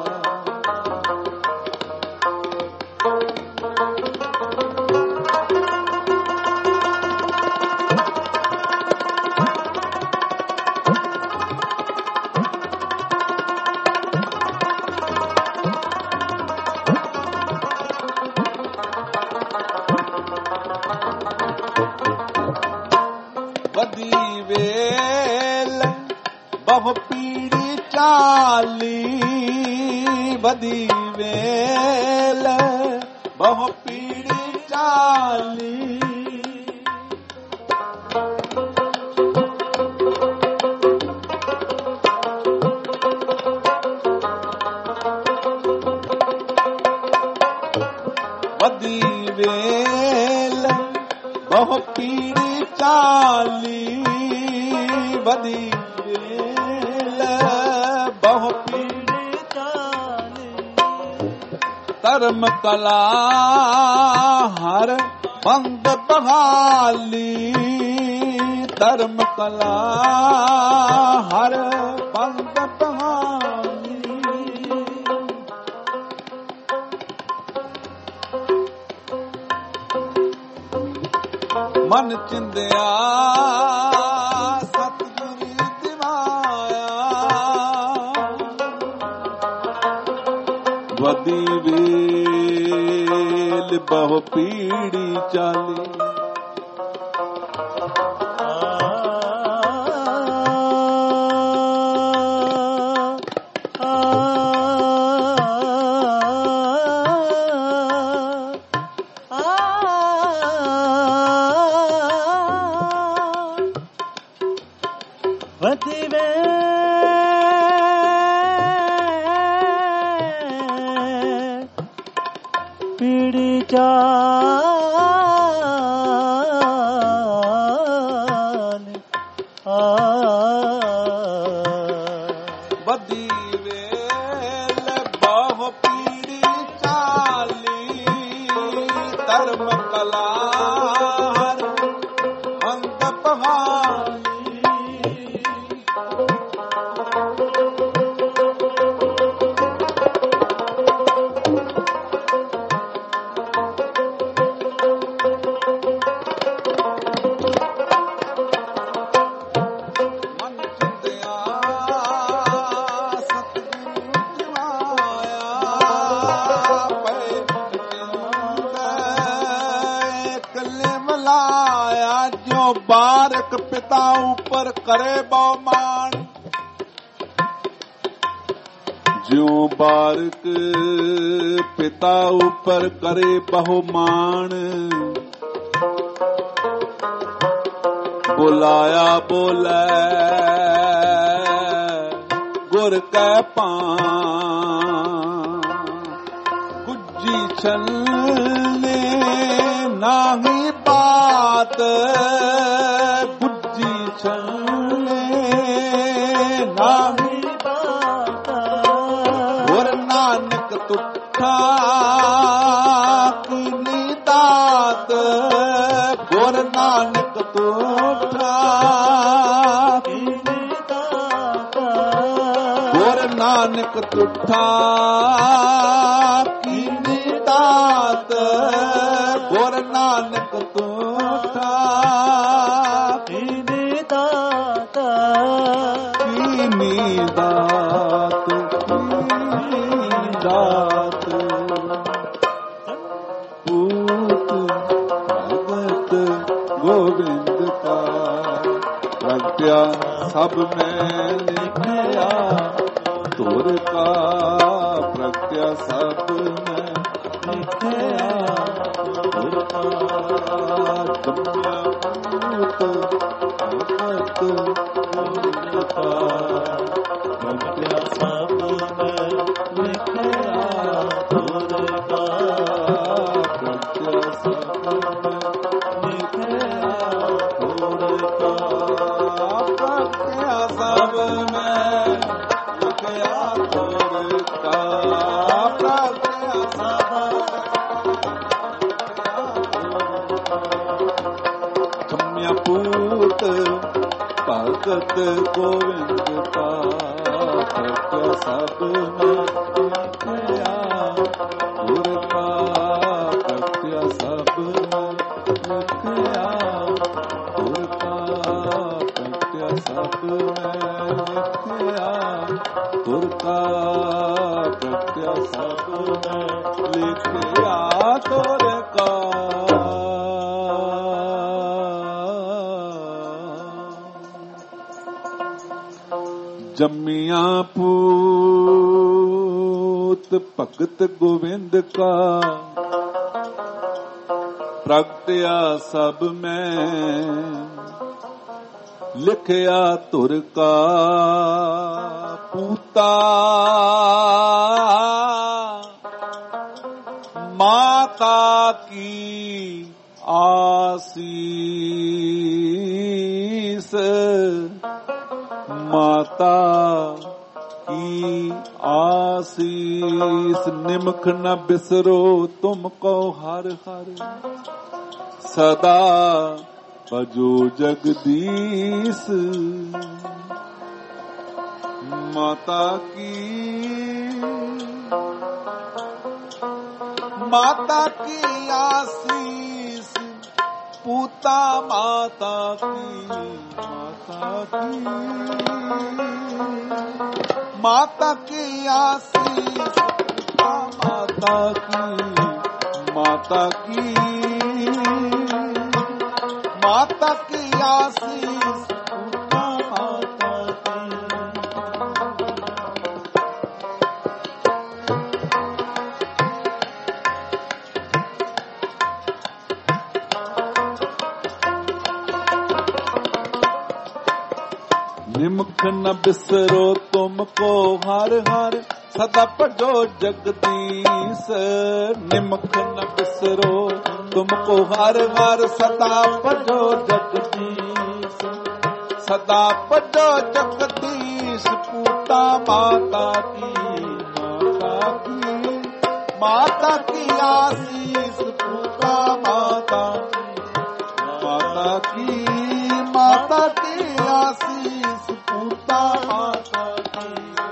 बदी वेल बहु पीड़ी चाली बदी वेल बहु पीड़ी चाली बदी वेल बहु पीड़ी चाली बदी वेल बहु पीड़ी चाली धर्म कला हर बंद बहाली धर्म कला हर बंद बहाली मन चिंदिया सतगुरु दिवाया बदी वेल बहु पीड़ी चाली पीड़ी चाल बदी वेल बहु पीड़ी चाली धर्म कला अंत पहाड़ी बारक पिता ऊपर करे बहुमान ज्यों बारक पिता ऊपर करे बहुमान बुलाया बोले गुर कै पान गुज्जी छलने नाही बात गुज्जी छलने नाही बात गुर नानक तुठा कीनी दात गुर नानक तुठा कीनी दात गुर नानक तुठा कीनी दात गुर नानक तुठा ਕੀਨੀ ਦਾਤ ਕੀਨੀ ਦਾਤ ਪੂਤ ਭਗਤ ਗੋਬਿੰਦ ਕਾ ਪ੍ਰਗਟਿਆ ਸਭ ਮੈਂ ਲਿਖਿਆ ਤੁਰ ਕਾ ਪ੍ਰਗਟਿਆ ਸਭ ਮੈਂ ਲਿਖਿਆ ਤੁਰ ਕਾ ਜੰਮਿਆ ਪੂਤ ਭਗਤ ਗੋਬਿੰਦ ਕਾ ਪ੍ਰਗਟਿਆ ਸਭ ਮੈਂ ਲਿਖਿਆ ਤੁਰ ਕਾ ਪ੍ਰਗਟਿਆ ਸਭ ਮੈਂ ਲਿਖਿਆ ਤੁਰ ਕਾ ਪ੍ਰਗਟਿਆ ਸਭ ਮੈਂ ਲਿਖਿਆ ਤੁਰ ਕਾ ਪ੍ਰਗਟਿਆ ਸਭ ਜੰਮਿਆ ਪੂਤ ਭਗਤ ਗੋਬਿੰਦ ਕਾ ਪ੍ਰਗਟਿਆ ਸਭ ਮੈਂ ਲਿਖਿਆ ਤੁਰ ਕਾ ਪ੍ਰਗਟਿਆ ਸਭ ਮੈਂ ਲਿਖਿਆ ਤੁਰ ਕਾ ਪ੍ਰਗਟਿਆ ਸਭ ਮੈਂ ਲਿਖਿਆ ਤੁਰ ਕਾ ਪ੍ਰਗਟਿਆ ਸਭ ਮੈਂ ਲਿਖਿਆ ਤੁਰ ਕਾ ਜੰਮਿਆ ਪੂਤ ਭਗਤ ਗੋਬਿੰਦ ਕਾ ਪ੍ਰਗਟਿਆ ਸਭ ਮੈਂ ਲਿਖਿਆ ਤੁਰ ਕਾ ਪੂਤਾ ਮਾਤਾ ਕੀ ਆਸੀਸ ਮਾਤਾ ਕੀ ਆਸੀਸ ਨਿਮਖ ਨ ਬਿਸਰੋ ਤੁਮ ਕੋ ਹਰ ਹਰ ਸਦਾ ਭਜੋ ਜਗਦੀਸ਼ ਮਾਤਾ ਕੀ ਮਾਤਾ ਕੀ ਆਸੀਸ पूता माता की माता की माता की आसीस पूता माता की माता की माता की आसीस पूता माता की निमख न बिसरो तुमको हर हर सदा भजो जगदीश निमख न बिसरो तुमको हर हर सदा भजो जगदीश सदा भजो जगदीश पूता माता की माता की माता की आसीस पूता माता की माता की माता की आसीस पूता माता की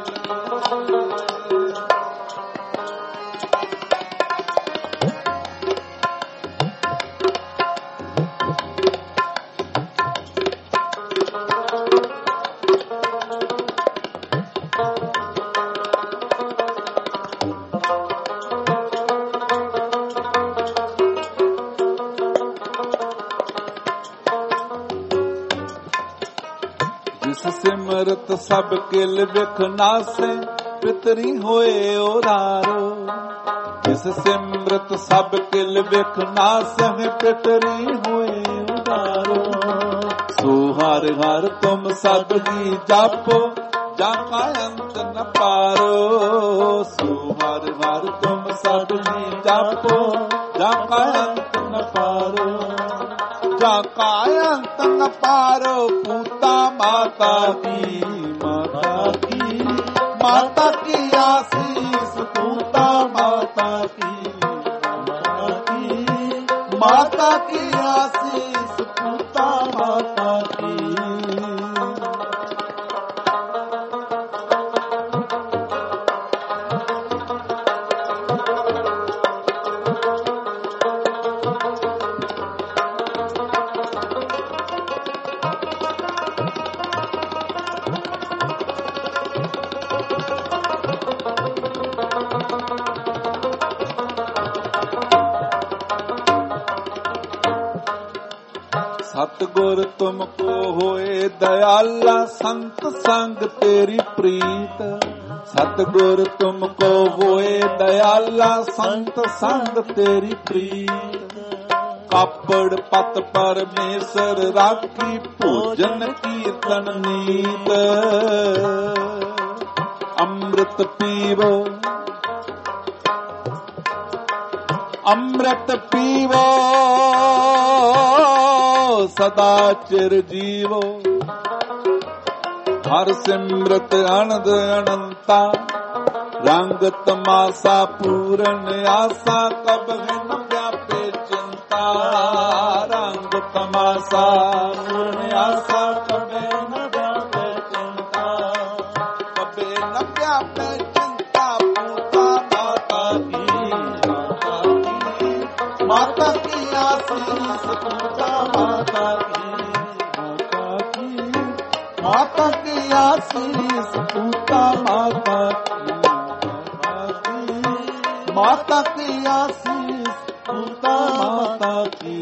सिमरत सब किल विख नासे पितरी होए उधारो जिस सिमरत सब किल विख नासे पितरी होए उधारो सो हर हर तुम सब ही जापो जाका अंत न पारो सो हर हर तुम सब ही जापो जाका अंत न पारो जाका अंत न पारो पूता माता की माता की माता की आसीस पूता माता की माता की माता की आसीस पूता माता की सतगुर तुमको होए दयाला संत संग तेरी प्रीत। सतगुर तुमको होए दयाला संत संग तेरी प्रीत। कापड़ पत परमेश्वर राखी भोजन कीर्तन नीत। अमृत पीवो अमृत पीवो सदा चिर जीवो। हर सिमरत अनंद अनंता रंग तमाशा पूरन आशा। कब है न व्यापे चिंता रंग तमाशा पूरन आशा। कबे न व्यापे चिंता कबे न व्यापे चिंता। पूता माता की माता की आशीष पूता माता की माता की आशीष पूता माता की।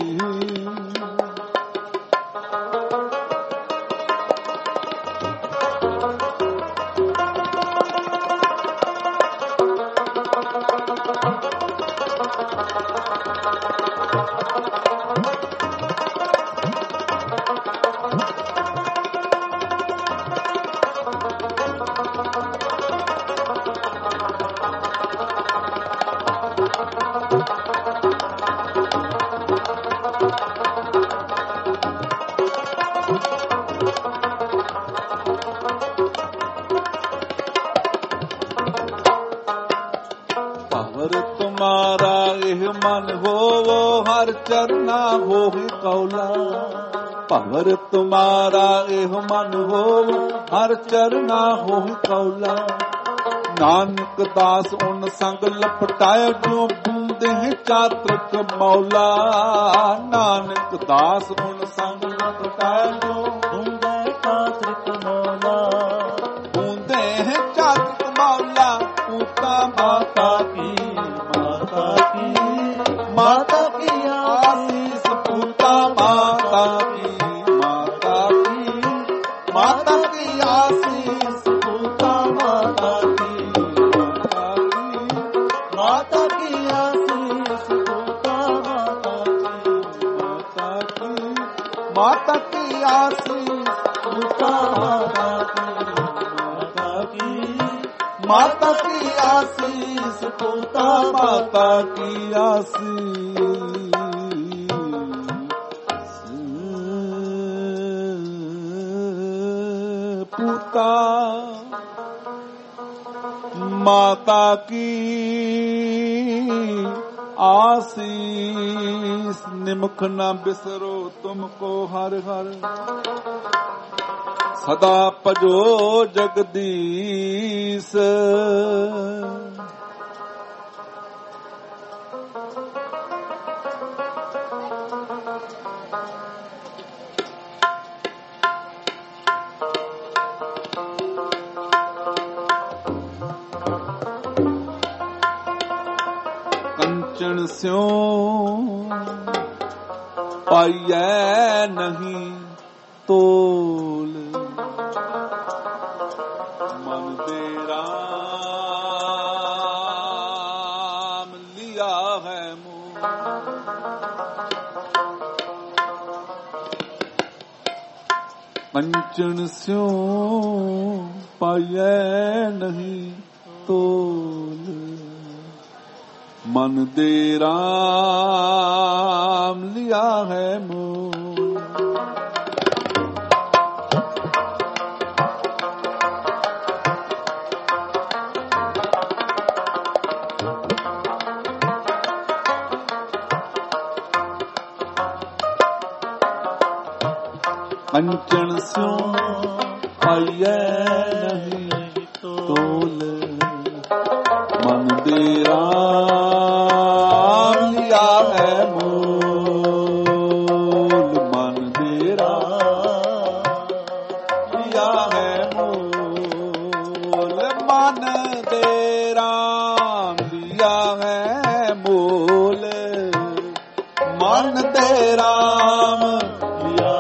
तुम्हारा एह मन होवो हर चरना होहि कौला। पवर तुम्हारा एह मन होवो हर चरना होहि कौला। नानक दास उन संग लपटाए जो बूंदे चातृक मौला। नानक दास उन संग लपटाए जो बूंदे चातृक मौला। बूंदे चातृक मौला पूता माता की माता की आशीष पूता माता की माता की माता की आशीष पूता माता की माता की आशीष पूता माता की माता की आशीष पूता माता की माता की आशीष पूता माता की आशीष पूता माता की आशीष। निमुख न बिसरो तुमको हर हर सदा भजो जगदीश। कंचन स्यों पाइयै नहीं तोल। मन दे राम लिया है मोल। कंचन स्यों पाइयै नहीं तोल। मन दे राम लिया है मोल। कंचन स्यों पाइयै नहीं तोल। मन दे राम लिया है मोल। मन दे राम लिया है मोल। मन दे राम लिया है मोल। मन दे राम लिया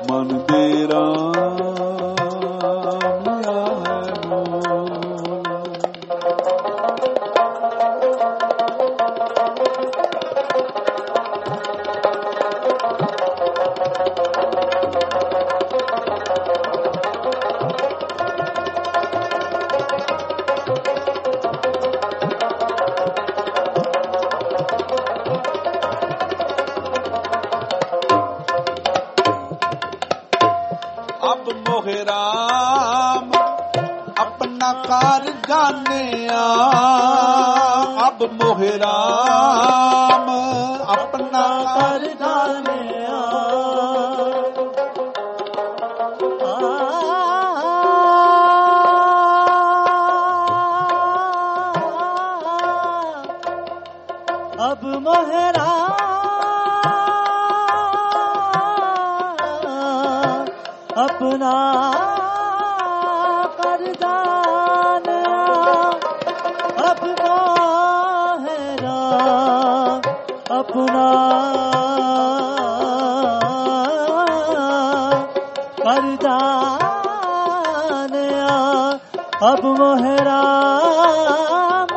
ਮਨ ਦੇ ਰਾਮ ਲਿਆ ਹੈ ਮੋਲ। ਅਬ ਮੋਹਿ ਰਾਮ ਆਪਣਾ ਕਾਰ ਜਾਣਿਆ, ਅਬ ਮੋਹਿ ਰਾਮ ਆਪਣਾ ਕਾਰ ਜਾਣਿਆ। ਅਬ ਮੋਹਿ ਰਾਮ अपना कर जानिया, अब मोहि राम अपना कर जानिया, अब मोहि राम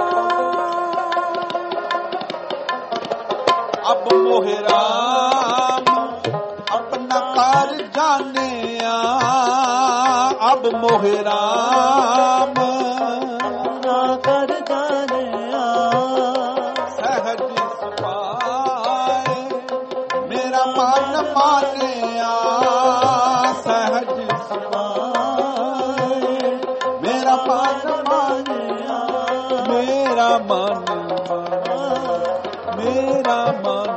अब मोहि राम अपना कार जानिया, अब मोहि राम अपना कर जानिया। सहज सुभाए मेरा मन मानिया, सहज सुभाए मेरा मन मानिया, मेरा मन मेरा मन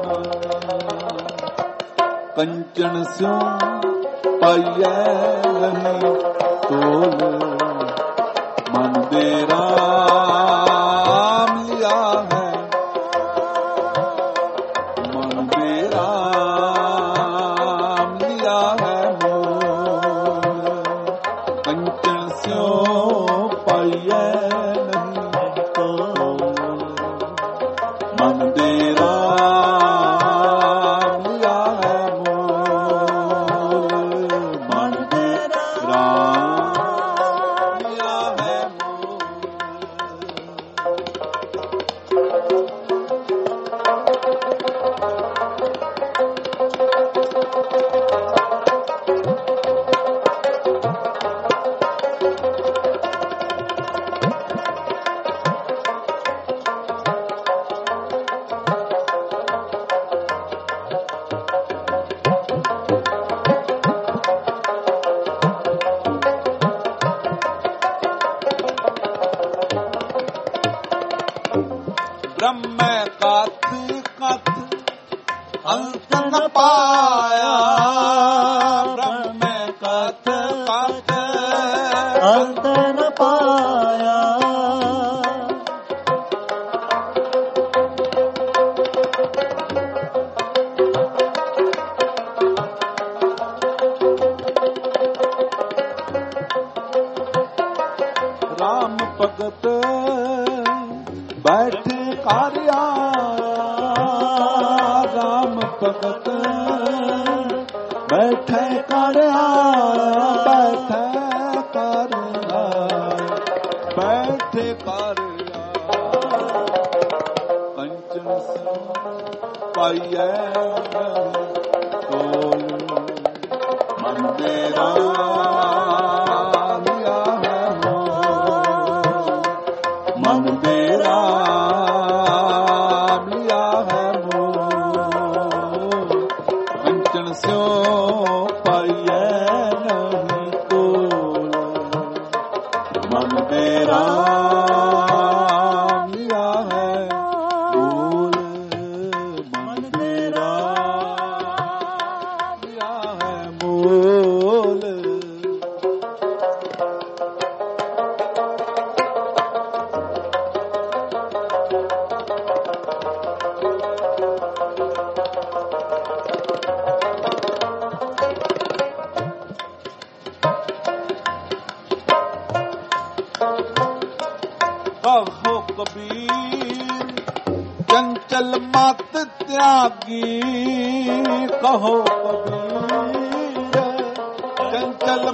कंचन स्यों पाइयै नहीं तोल, मन दे राम लिया है, मन दे राम लिया है मोल। कंचन स्यों पाइयै नहीं तोल, मन दे राम लिया है मोल, मन दे राम लिया है मोल। ब्रह्म कथ कथ अंत न पाया, ब्रह्म कथ कथ अंत न पाया। राम भगत बैठे कार्या, राम भगत बैठे कार्या, बैठे कार्या, बैठे कार्या। कंचन स्यों पाइयै तोल, मन दे राम लिया है मोल, मन दे राम लिया है मोल। कंचन स्यों पाइयै नहीं तोल, मन दे राम लिया है मोल, मन दे राम लिया है मोल। कहो कबीर चंचल मत त्यागी, कहो कबीर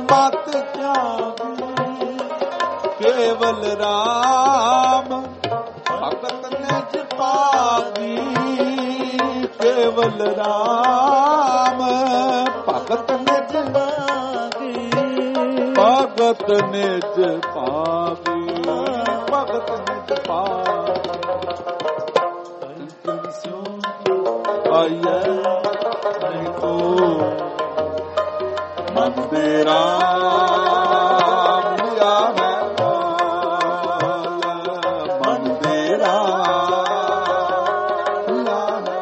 ਮਤ ਤਿਆਗੀ ਕੇਵਲ ਰਾਮ ਭਗਤ ਨਿਜ ਪਾਗੀ ਕੇਵਲ ਰਾਮ ਭਗਤ ਨਿਜ ਪਾਗੀ ਭਗਤ ਨਿਜ ਪਾਗੀ ਭਗਤ ਨਿਜ ਪਾਗੀ ਕੰਚਨ ਸਿਉ ਪਾਈਐ ਨਹੀਂ ਤੋ ਮਨ ਦੇ ਰਾਮ ਲਿਆ ਹੈ ਮੋਲ ਮਨ ਦੇ ਰਾਮ ਲਿਆ ਹੈ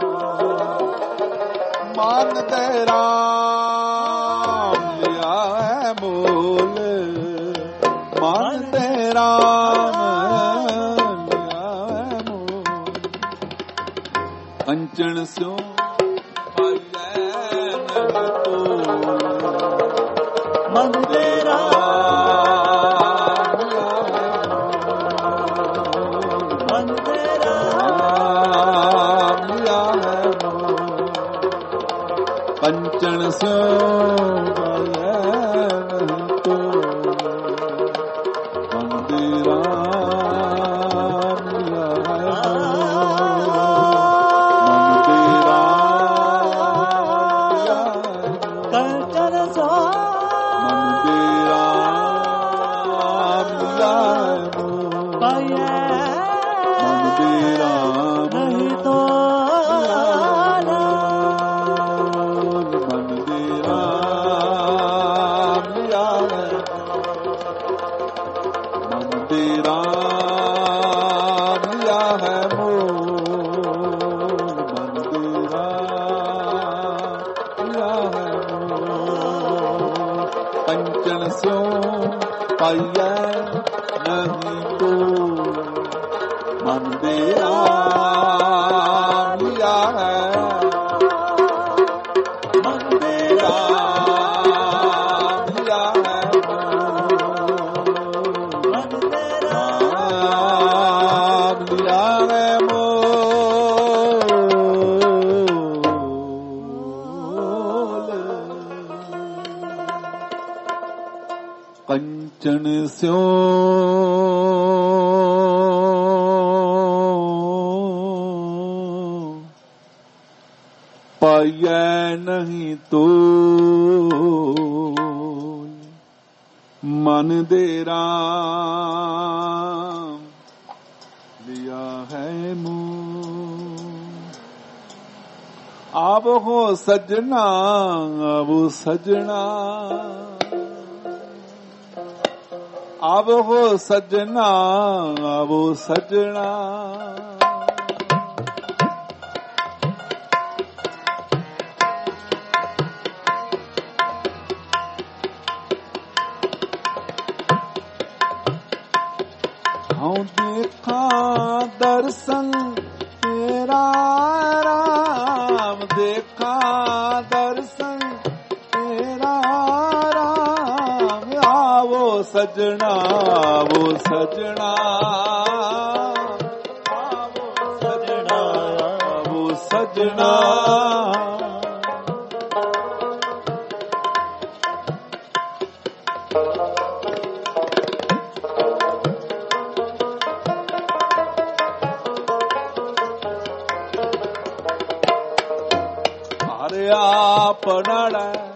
ਮਨ ਦੇ ਰਾਮ ਲਿਆ ਹੈ ਮੋਲ ਮਨ ਦੇ ਰਾਮ ਲਿਆ ਹੈ ਮੋਲ ਕੰਚਨ ਸਿਉ ਮਨ ਦੇ ਰਾਮ ਮਨ ਦੇ ਰਾਮ ਲਿਆ ਹੈ ਕੰਚਨ ਸਿਉ ਪਾਈਐ ਨਹੀਂ ਤੋ ਮਨ ਦੇ ਰਾਮ ਲਿਆ ਹੈ ਕੰਚਨ ਸੋ ਕੰਚਨ ਸਿਉ ਪਾਈਐ ਨਹੀਂ ਤੋ ਮਨ ਦੇ ਰਾਮ ਲਿਆ ਹੈ ਮਨ ਦੇ ਰਾਮ ਲਿਆ ਹੈ ਮਨ ਦੇ ਰਾਮ ਲਿਆ ਹੈ ਕੰਚਨ ਸਿਉ ਪਾਈਐ ਨਹੀਂ ਤੋਲ ਮਨ ਦੇ ਰਾਮ ਲਿਆ ਹੈ ਮੂਲ ਆਵੋ ਹੋ ਸਜਣਾ ਆਵੋ ਸਜਣਾ ਆਵੋ ਹੋ ਸਜਣਾ ਆਵੋ ਸਜਣਾ ਹਉ ਦੇਖਾਂ ਦਰਸ਼ਨ ਤੇਰਾ ਰਾਮ ਦੇਖਾਂ ਦਰਸ਼ਨ ਤੇਰਾ ਰਾਮ ਆਵੋ ਸਜਣਾ ਆਵੋ ਸਜਣਾ ਆਵੋ ਸਜਣਾ ਆਵੋ ਸਜਣਾ ਆਪਣੜ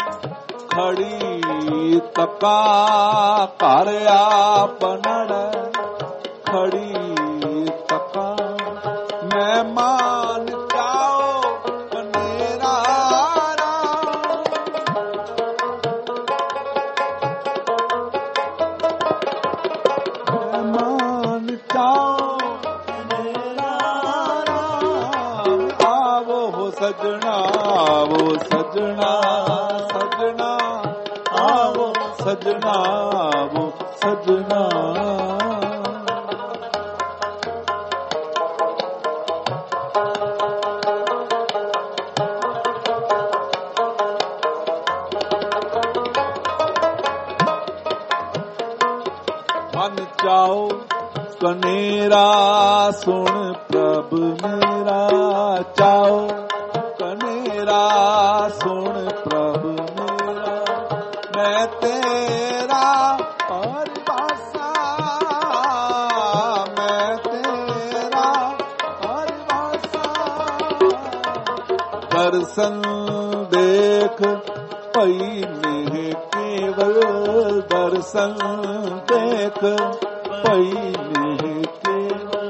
ਖੜੀ ਤਕਾ ਘਰ ਆਪਣੜ ਖੜੀ ਤਕਾ ਮਹਿਮਾਨ ਚਾਓ ਕਨੇਰਾ ਮਹਿਮਾਨ ਚਾਓ ਕਨੇਰਾ ਆਵੋ ਸਜਣਾ ਆਵੋ ਸਜਣਾ ਸਜਣਾ ਆਵੋ ਸਜਣਾ ਆਵੋ ਸਜਣਾ ਮਨ ਚਾਓ ਕਨੇਰਾ ਸੁਣ ਪ੍ਰਭ ਮੇਰਾ ਚਾਓ ਕਨੇਰਾ ਸੁਣ ਪ੍ਰਭ ਮੇਰਾ ਮੈਂ ਤੇਰਾ ਪਰਵਾਸਾ, ਮੈਂ ਤੇਰਾ ਪਰਵਾਸਾ। ਦਰਸ਼ਨ ਦੇਖ ਭਈ ਨੇ ਕੇਵਲ, ਦਰਸ਼ਨ ਦੇਖ ਭਈ ਨੇ ਕੇਵਲ।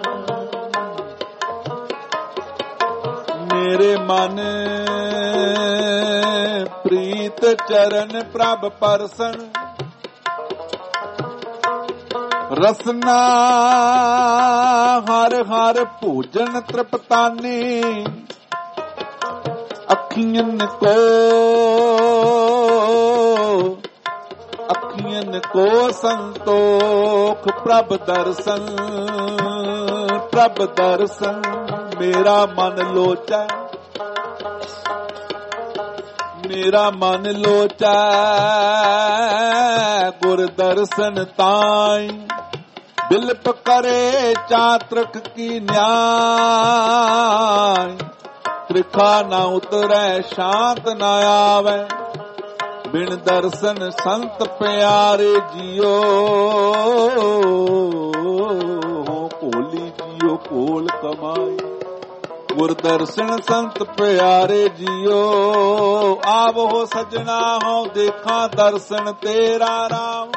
ਮੇਰੇ ਮਨ ਪ੍ਰੀਤ ਚਰਨ ਪ੍ਰਭ ਪਰਸਨ, ਰਸਨਾ ਹਰ ਹਰ ਭੋਜਨ ਤ੍ਰਿਪਤਾਨੀ। ਅੱਖੀਆਂ ਕੋ ਅੱਖੀਆਂ ਕੋ ਸੰਤੋਖ ਪ੍ਰਭ ਦਰਸ਼ਨ, ਪ੍ਰਭ ਦਰਸ਼ਨ। ਮੇਰਾ ਮਨ ਲੋਚੈ, ਮੇਰਾ ਮਨ ਲੋਚੈ ਗੁਰ ਦਰਸ਼ਨ ਤਾਈ। ਬਿਲਪ ਕਰੇ ਚਾਤ੍ਰਿਕ ਕੀ ਨਿਆਏ, ਤ੍ਰਿਖਾ ਨਾ ਉਤਰੈ ਸ਼ਾਂਤ ਨਾ ਆਵੈ। ਬਿਨ ਦਰਸ਼ਨ ਸੰਤ ਪਿਆਰੇ ਜੀਓ, ਭੋਲੀ ਜੀਓ ਭੋਲ ਕਮਾਈ। ਗੁਰ ਦਰਸ਼ਨ ਸੰਤ ਪਿਆਰੇ ਜੀਓ, ਆਵੋ ਸਜਣਾ ਹੋ ਦੇਖਾਂ ਦਰਸ਼ਨ ਤੇਰਾ ਰਾਮ।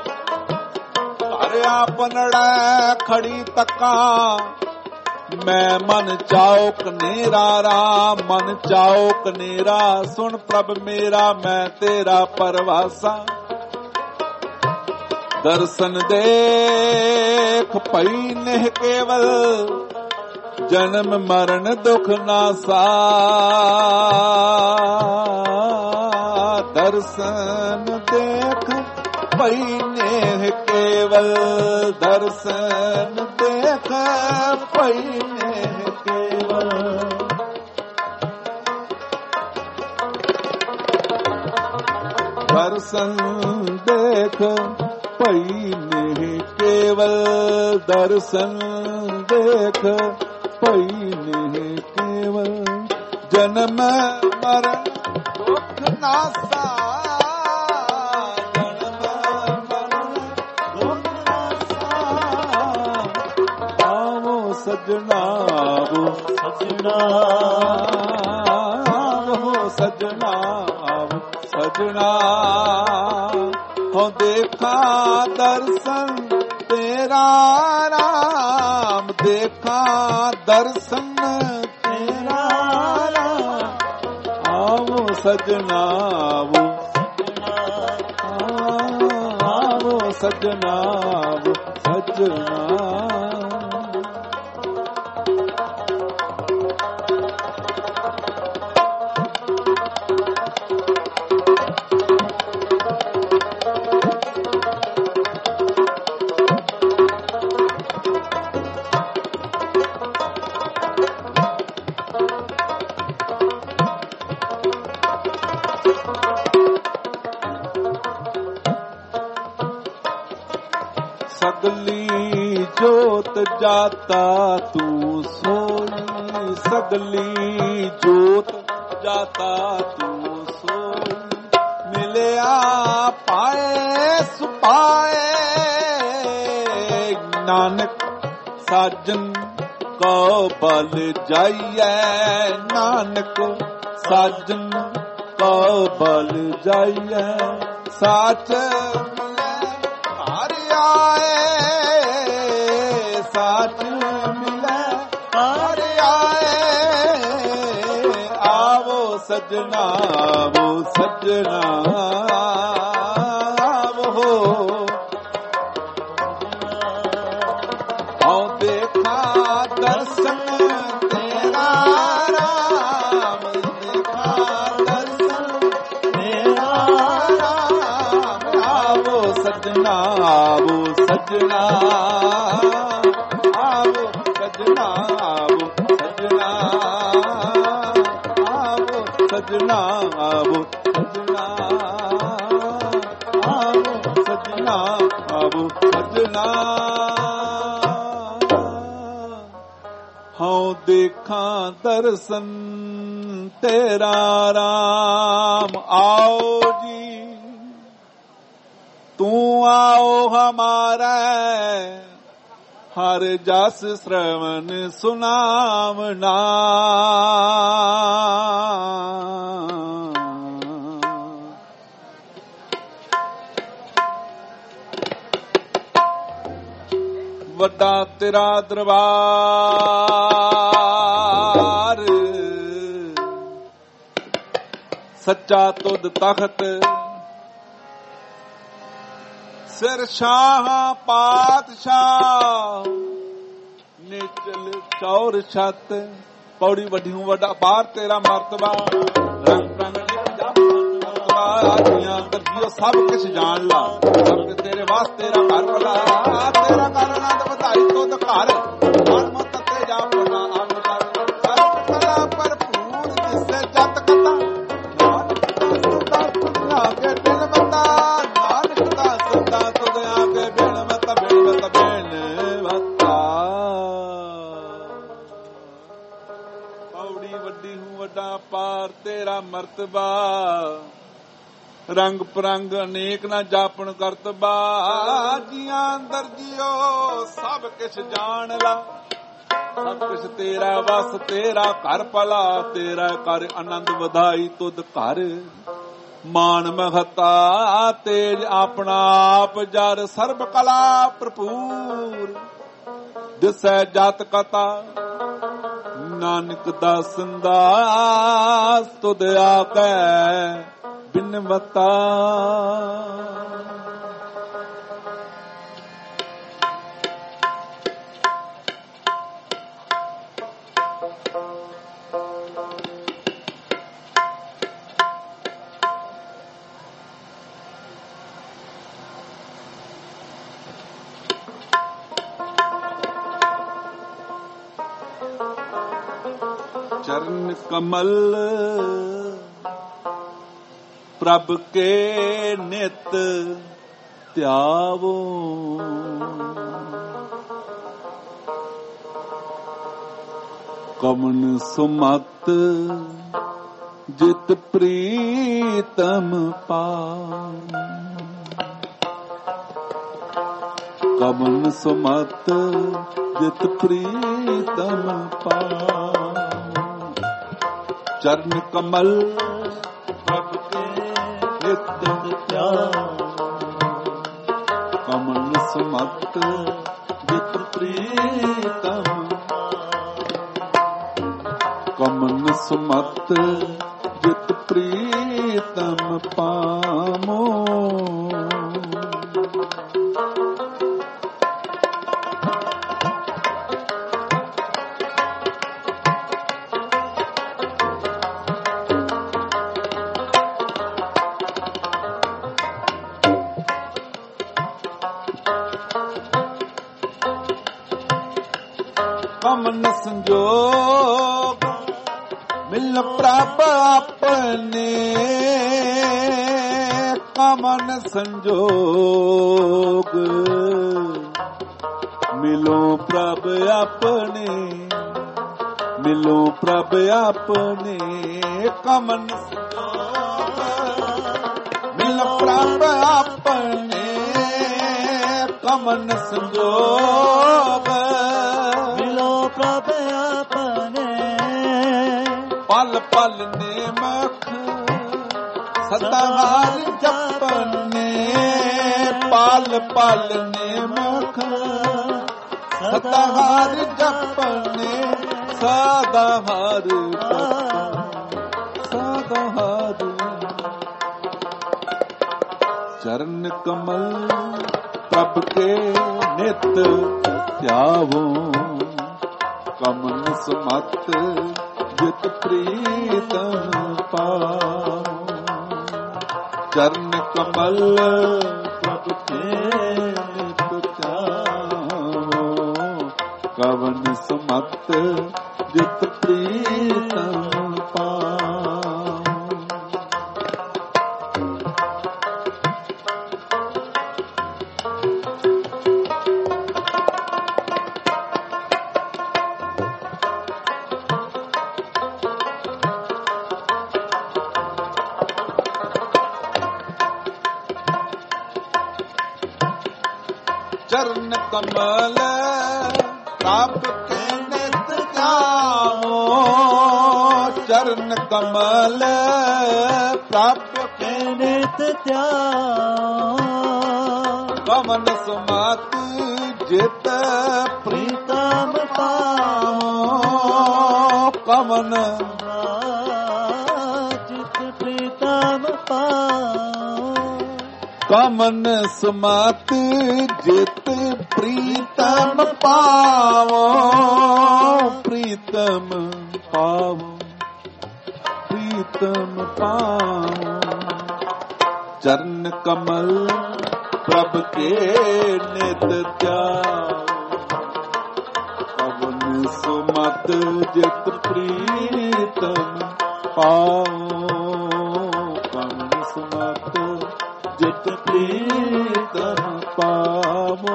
ਘਰ ਆਪਨੜੈ ਖੜੀ ਤੱਕਾਂ, ਮੈਂ ਮਨ ਚਾਓ ਕਨੇਰਾ ਰਾਮ, ਮਨ ਚਾਓ ਕਨੇਰਾ। ਸੁਣ ਪ੍ਰਭ ਮੇਰਾ ਮੈਂ ਤੇਰਾ ਪਰਵਾਸਾ। ਦਰਸ਼ਨ ਦੇਖ ਭਈ ਨਹਿ ਕੇਵਲ, ਜਨਮ ਮਰਨ ਦੁਖ ਨਾਸਾ। ਦਰਸ਼ਨ ਦੇਖ ਭਈ ਨਹਿ ਕੇਵਲ, ਦਰਸ਼ਨ ਦੇਖ ਭਈ ਨਹਿ ਕੇਵਲ। ਦਰਸ਼ਨ ਦੇਖ ਭਈ ਨਹਿ ਕੇਵਲ, ਦਰਸ਼ਨ ਦੇਖ ਭਈ ਨਹਿ ਕੇਵਲ। ਜਨਮ ਮਰਨ ਦੁਖ ਨਾਸਾ, ਜਨਮ ਮਰਨ ਦੁਖ ਨਾਸਾ। ਆਵੋ ਸਜਣਾ ਆਵੋ ਸਜਣਾ, ਆਵੋ ਸਜਣਾ ਆਵੋ ਸਜਣਾ। ਹੋ ਦੇਖਾਂ ਦਰਸ਼ਨ ਤੇਰਾ ਰਾਮ, ਦੇਖਾਂ ਦਰਸ਼ਨ ਤੇਰਾ ਰਾਮ। ਆਵੋ ਸਜਣਾ ਆਵੋ ਆਵੋ ਸਜਣਾ ਆਵੋ ਸਜਣਾ। ਸਗਲੀ ਜੋਤ ਜਾਤਾ ਤੂੰ ਸੋਈ, ਸਗਲੀ ਜੋਤ ਜਾਤਾ ਤੂੰ ਸੋਈ। ਮਿਲਿਆ ਪਾਏ ਸੁਪਾਏ, ਨਾਨਕ ਸਾਜਨ ਕੋ ਬਲ ਜਾਈਐ। ਨਾਨਕ ਸਾਜਨ ਕੋ ਬਲ ਜਾਈਐ। ਸਾਚ ਸਾਚ ਮਿਲੈ ਹਰਿ ਆਏ। ਆਵੋ ਸਜਣਾ ਆਵੋ ਸਜਣਾ ਆਵੋ। ਆਓ ਦੇਖਾ ਦਰਸ਼ਨ ਤੇਰਾ ਰਾਮ, ਦੇਖਾ ਦਰਸ਼ਨ ਤੇਰਾ ਰਾਮ। ਆਵੋ ਸਜਣਾ ਆਵੋ ਸਜਣਾ ਆਵੋ ਸਜਣਾ ਆਵੋ ਸਜਣਾ ਆਵੋ ਸਜਣਾ ਆਵੋ ਸਜਣਾ ਆਵੋ ਸਜਣਾ ਆਵੋ ਸਜਣਾ। ਹਉ ਦੇਖਾਂ ਦਰਸ਼ਨ ਤੇਰਾ ਰਾਮ। ਆਓ ਜੀ तू आओ हमारे हर जस श्रवण सुनावना। वड्डा तेरा दरबार सच्चा तुद तख्त सिर शाह पातशाह निचल चौर छत। पौड़ी वड्डी हूं वड्डा पार तेरा मर्तबा रंग मर्तबा आजियां दर्जियो सब कुछ जान ला। सब तेरे वास्ते तेरा घर भला तेरा घर आनंद ਵਧਾਈ ਤੁਧ ਘਰ ਮਨ ਮਤ ਤੇ ਜਾ ਪੜਾ ਅੰਗ ਕਰ ਸਰਬ ਕਲਾ ਭਰਪੂਰ ਜਿਸੇ ਜਤ ਕਤਾ ਨਾਨਕ ਦਾ ਕੇ ਬਿਨ ਮਤਾ ਨਾਨਕ ਦਾ ਸਦਾ ਤੁਧ ਆਕੇ ਬਿਨ ਮਤ ਬਿਨ ਮਤ ਬਿਨ ਮਤਾ। ਪੌੜੀ ਵੱਡੀ ਹੂੰ ਵੱਡਾ ਪਾਰ ਤੇਰਾ ਮਰਤਬਾ रंग परंग अनेक ना जापन करतबा जियां अंदर जियो सब किछ जान ला। सब किछ तेरा वस तेरा घर भला तेरा कर आनंद वधाई तुद घर मान महता तेज अपना आप जर सर्ब कला भरपूर दिसै जात कता नानक दा संदास तुद आकै बिनवता। चरण कमल प्रभ के नित त्यावो कमन सुमत जित प्रीतम पाव। कमन सुमत जित प्रीतम पाव। चरण कमल प्रभ के कमन सुमत जित प्रीतम कमन सुमत जित प्रीतम पामो। कमन संजोग मिल प्रभ अपने कमन संजोग मिलो प्रभ अपने मिलो प्रभ अपने कमन संजोग मिल प्रभ अपने कमन संजोग प्रभ अपने पल पल ने मख सदा हार जपने पल पल ने मख सदा हार जपने सदा हार सदा हार। चरण कमल प्रभ के नित त्यावो कमन सुमत जित प्रीतम पाव। चरण कमल प्रभ के नित त्यावो कमन सुमत जित प्रीतम पाव। ਚਰਨ ਕਮਲ ਪ੍ਰਭ ਕੇ ਨਿਤ ਧਿਆਵੋ ਚਰਨ ਕਮਲ ਪ੍ਰਭ ਕੇ ਨਿਤ ਧਿਆਵੋ ਕਮਨ ਸਮਤ ਜਿਤ ਪ੍ਰੀਤਮ ਪਾਵੋ ਕਮਨ ਜਿਤ ਪ੍ਰੀਤਮ ਪਾਵੋ ਕਮਨ ਸਮਤ ਜਿਤ ਪ੍ਰੀਤਮ ਪਾਵੋ ਪ੍ਰੀਤਮ ਪਾਵੋ ਪ੍ਰੀਤਮ ਪਾਵੋ ਚਰਨ ਕਮਲ ਪ੍ਰਭ ਕੇ ਨਿਤ ਧਿਆਵੋ ਕਮਨ ਸਮਤ ਜਿਤ ਪ੍ਰੀਤਮ ਪਾਵੋ ਕਮਨ ਸਮਤ ਜਿਤ ਪ੍ਰੀਤਮ ਪਾਵੋ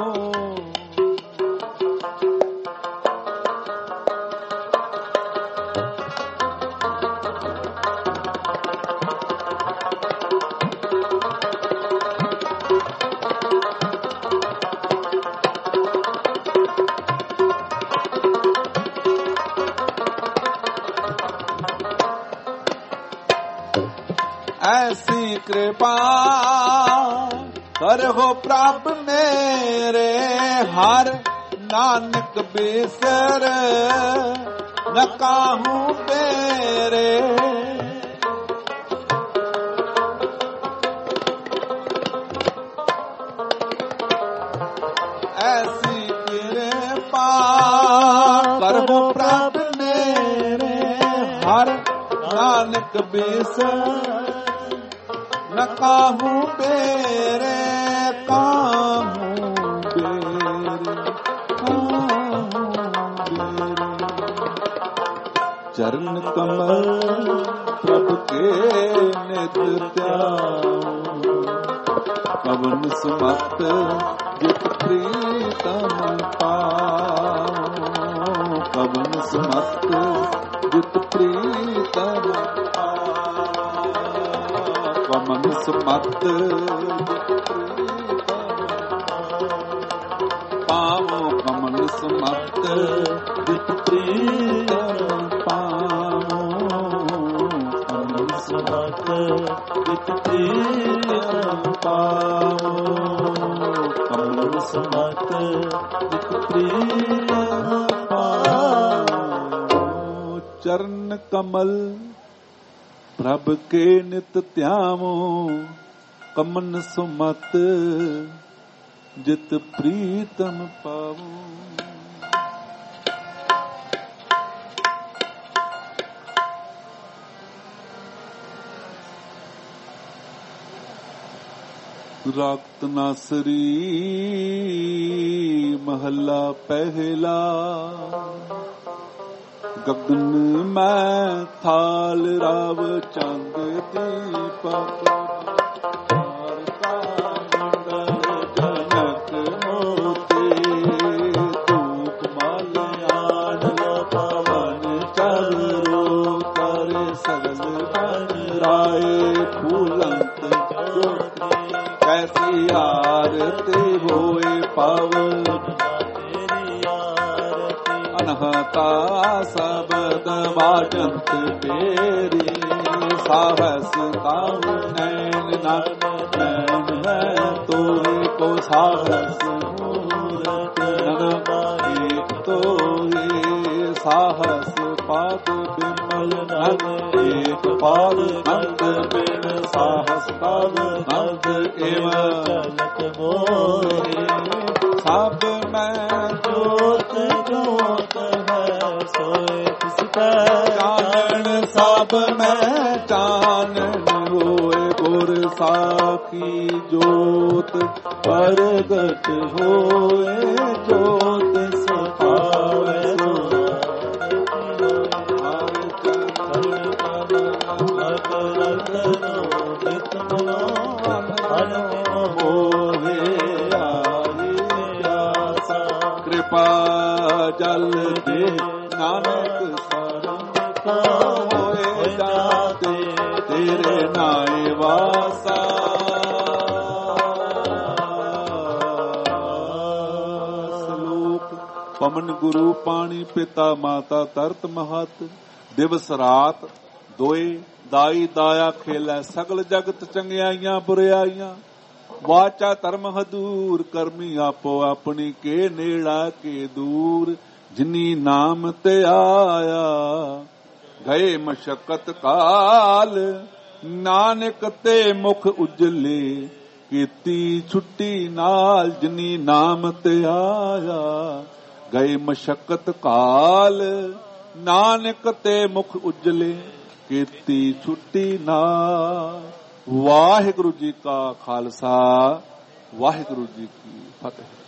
ऐसी कृपा करहो प्रभ मेरे हर नानक बिसर न काहू तेरे ऐसी कृपा करहो प्रभ मेरे हर नानक बिसर न काहू बेरे काहू बेरे काहू बेरे चरण कमल प्रभु के नित ध्याओ कवन सुमत जित प्रीतम पाओ कवन सुमत जित प्रीतम कमन समत पावो कमन समत जित प्रीतम पावो कमन समत जित प्रीतम पावो कमन समत जित प्रीतम पावो चरण कमल प्रभ के नित ध्यावो कमन सुमत जित प्रीतम पावो रात नासरी महला पहला गगन मैं थाल राव चंद दीपक मंडल जनक मोती धूप माल्यान पवन चरो कर सगल राय फूलंत ज्योति कैसी आरती होए पावन अनहता शब्द बाजंत तेरी साहस ताव नैन नैन मैं तोरे को साहस मूरत एक तोरे साहस पाद बिमल नग एक पाद नंद बिन साहस पाद नंद एव चलत मोरे सब मैं जोत जोत है सोए किसका चानन सब मैं चानन होए गुर साखी जोत परगट होए जोत सपावे कृपा जल दे नानक शरण होए जाते तेरे नाय वासा ਪਵਨ ਗੁਰੂ ਪਾਣੀ ਪਿਤਾ ਮਾਤਾ ਤਰਤ ਮਹਤ। ਦਿਵਸ ਰਾਤ ਦੋਏ ਦਾਈ ਦਾਇਆ ਖੇਲੇ ਸਗਲ ਜਗਤ ਚੰਗਿਆਈਆਂ ਬੁਰਿਆਈਆਂ। ਵਾਚਾ ਧਰਮ ਹਦੂਰ ਕਰਮੀ ਆਪੋ ਆਪਣੀ ਕੇ ਨੇੜਾ ਕੇ ਦੂਰ। ਜਿਨੀ ਨਾਮ ਤੇ ਆਇਆ ਗਏ ਮਸ਼ਕਤ ਕਾਲ। ਨਾਨਕ ਤੇ ਮੁਖ ਉਜਲੇ ਕੀਤੀ ਛੁੱਟੀ ਨਾਲ। ਜਿਨੀ ਨਾਮ ਤੇ ਆਇਆ ਗਏ ਮਸ਼ਕਤ ਕਾਲ। ਨਾਨਕ ਤੇ ਮੁਖ ਉਜਲੇ ਕੀਤੀ ਛੁੱਟੀ ਨਾਲ। ਵਾਹਿਗੁਰੂ ਜੀ ਕਾ ਖਾਲਸਾ ਵਾਹਿਗੁਰੂ ਜੀ ਕੀ ਫਤਿਹ।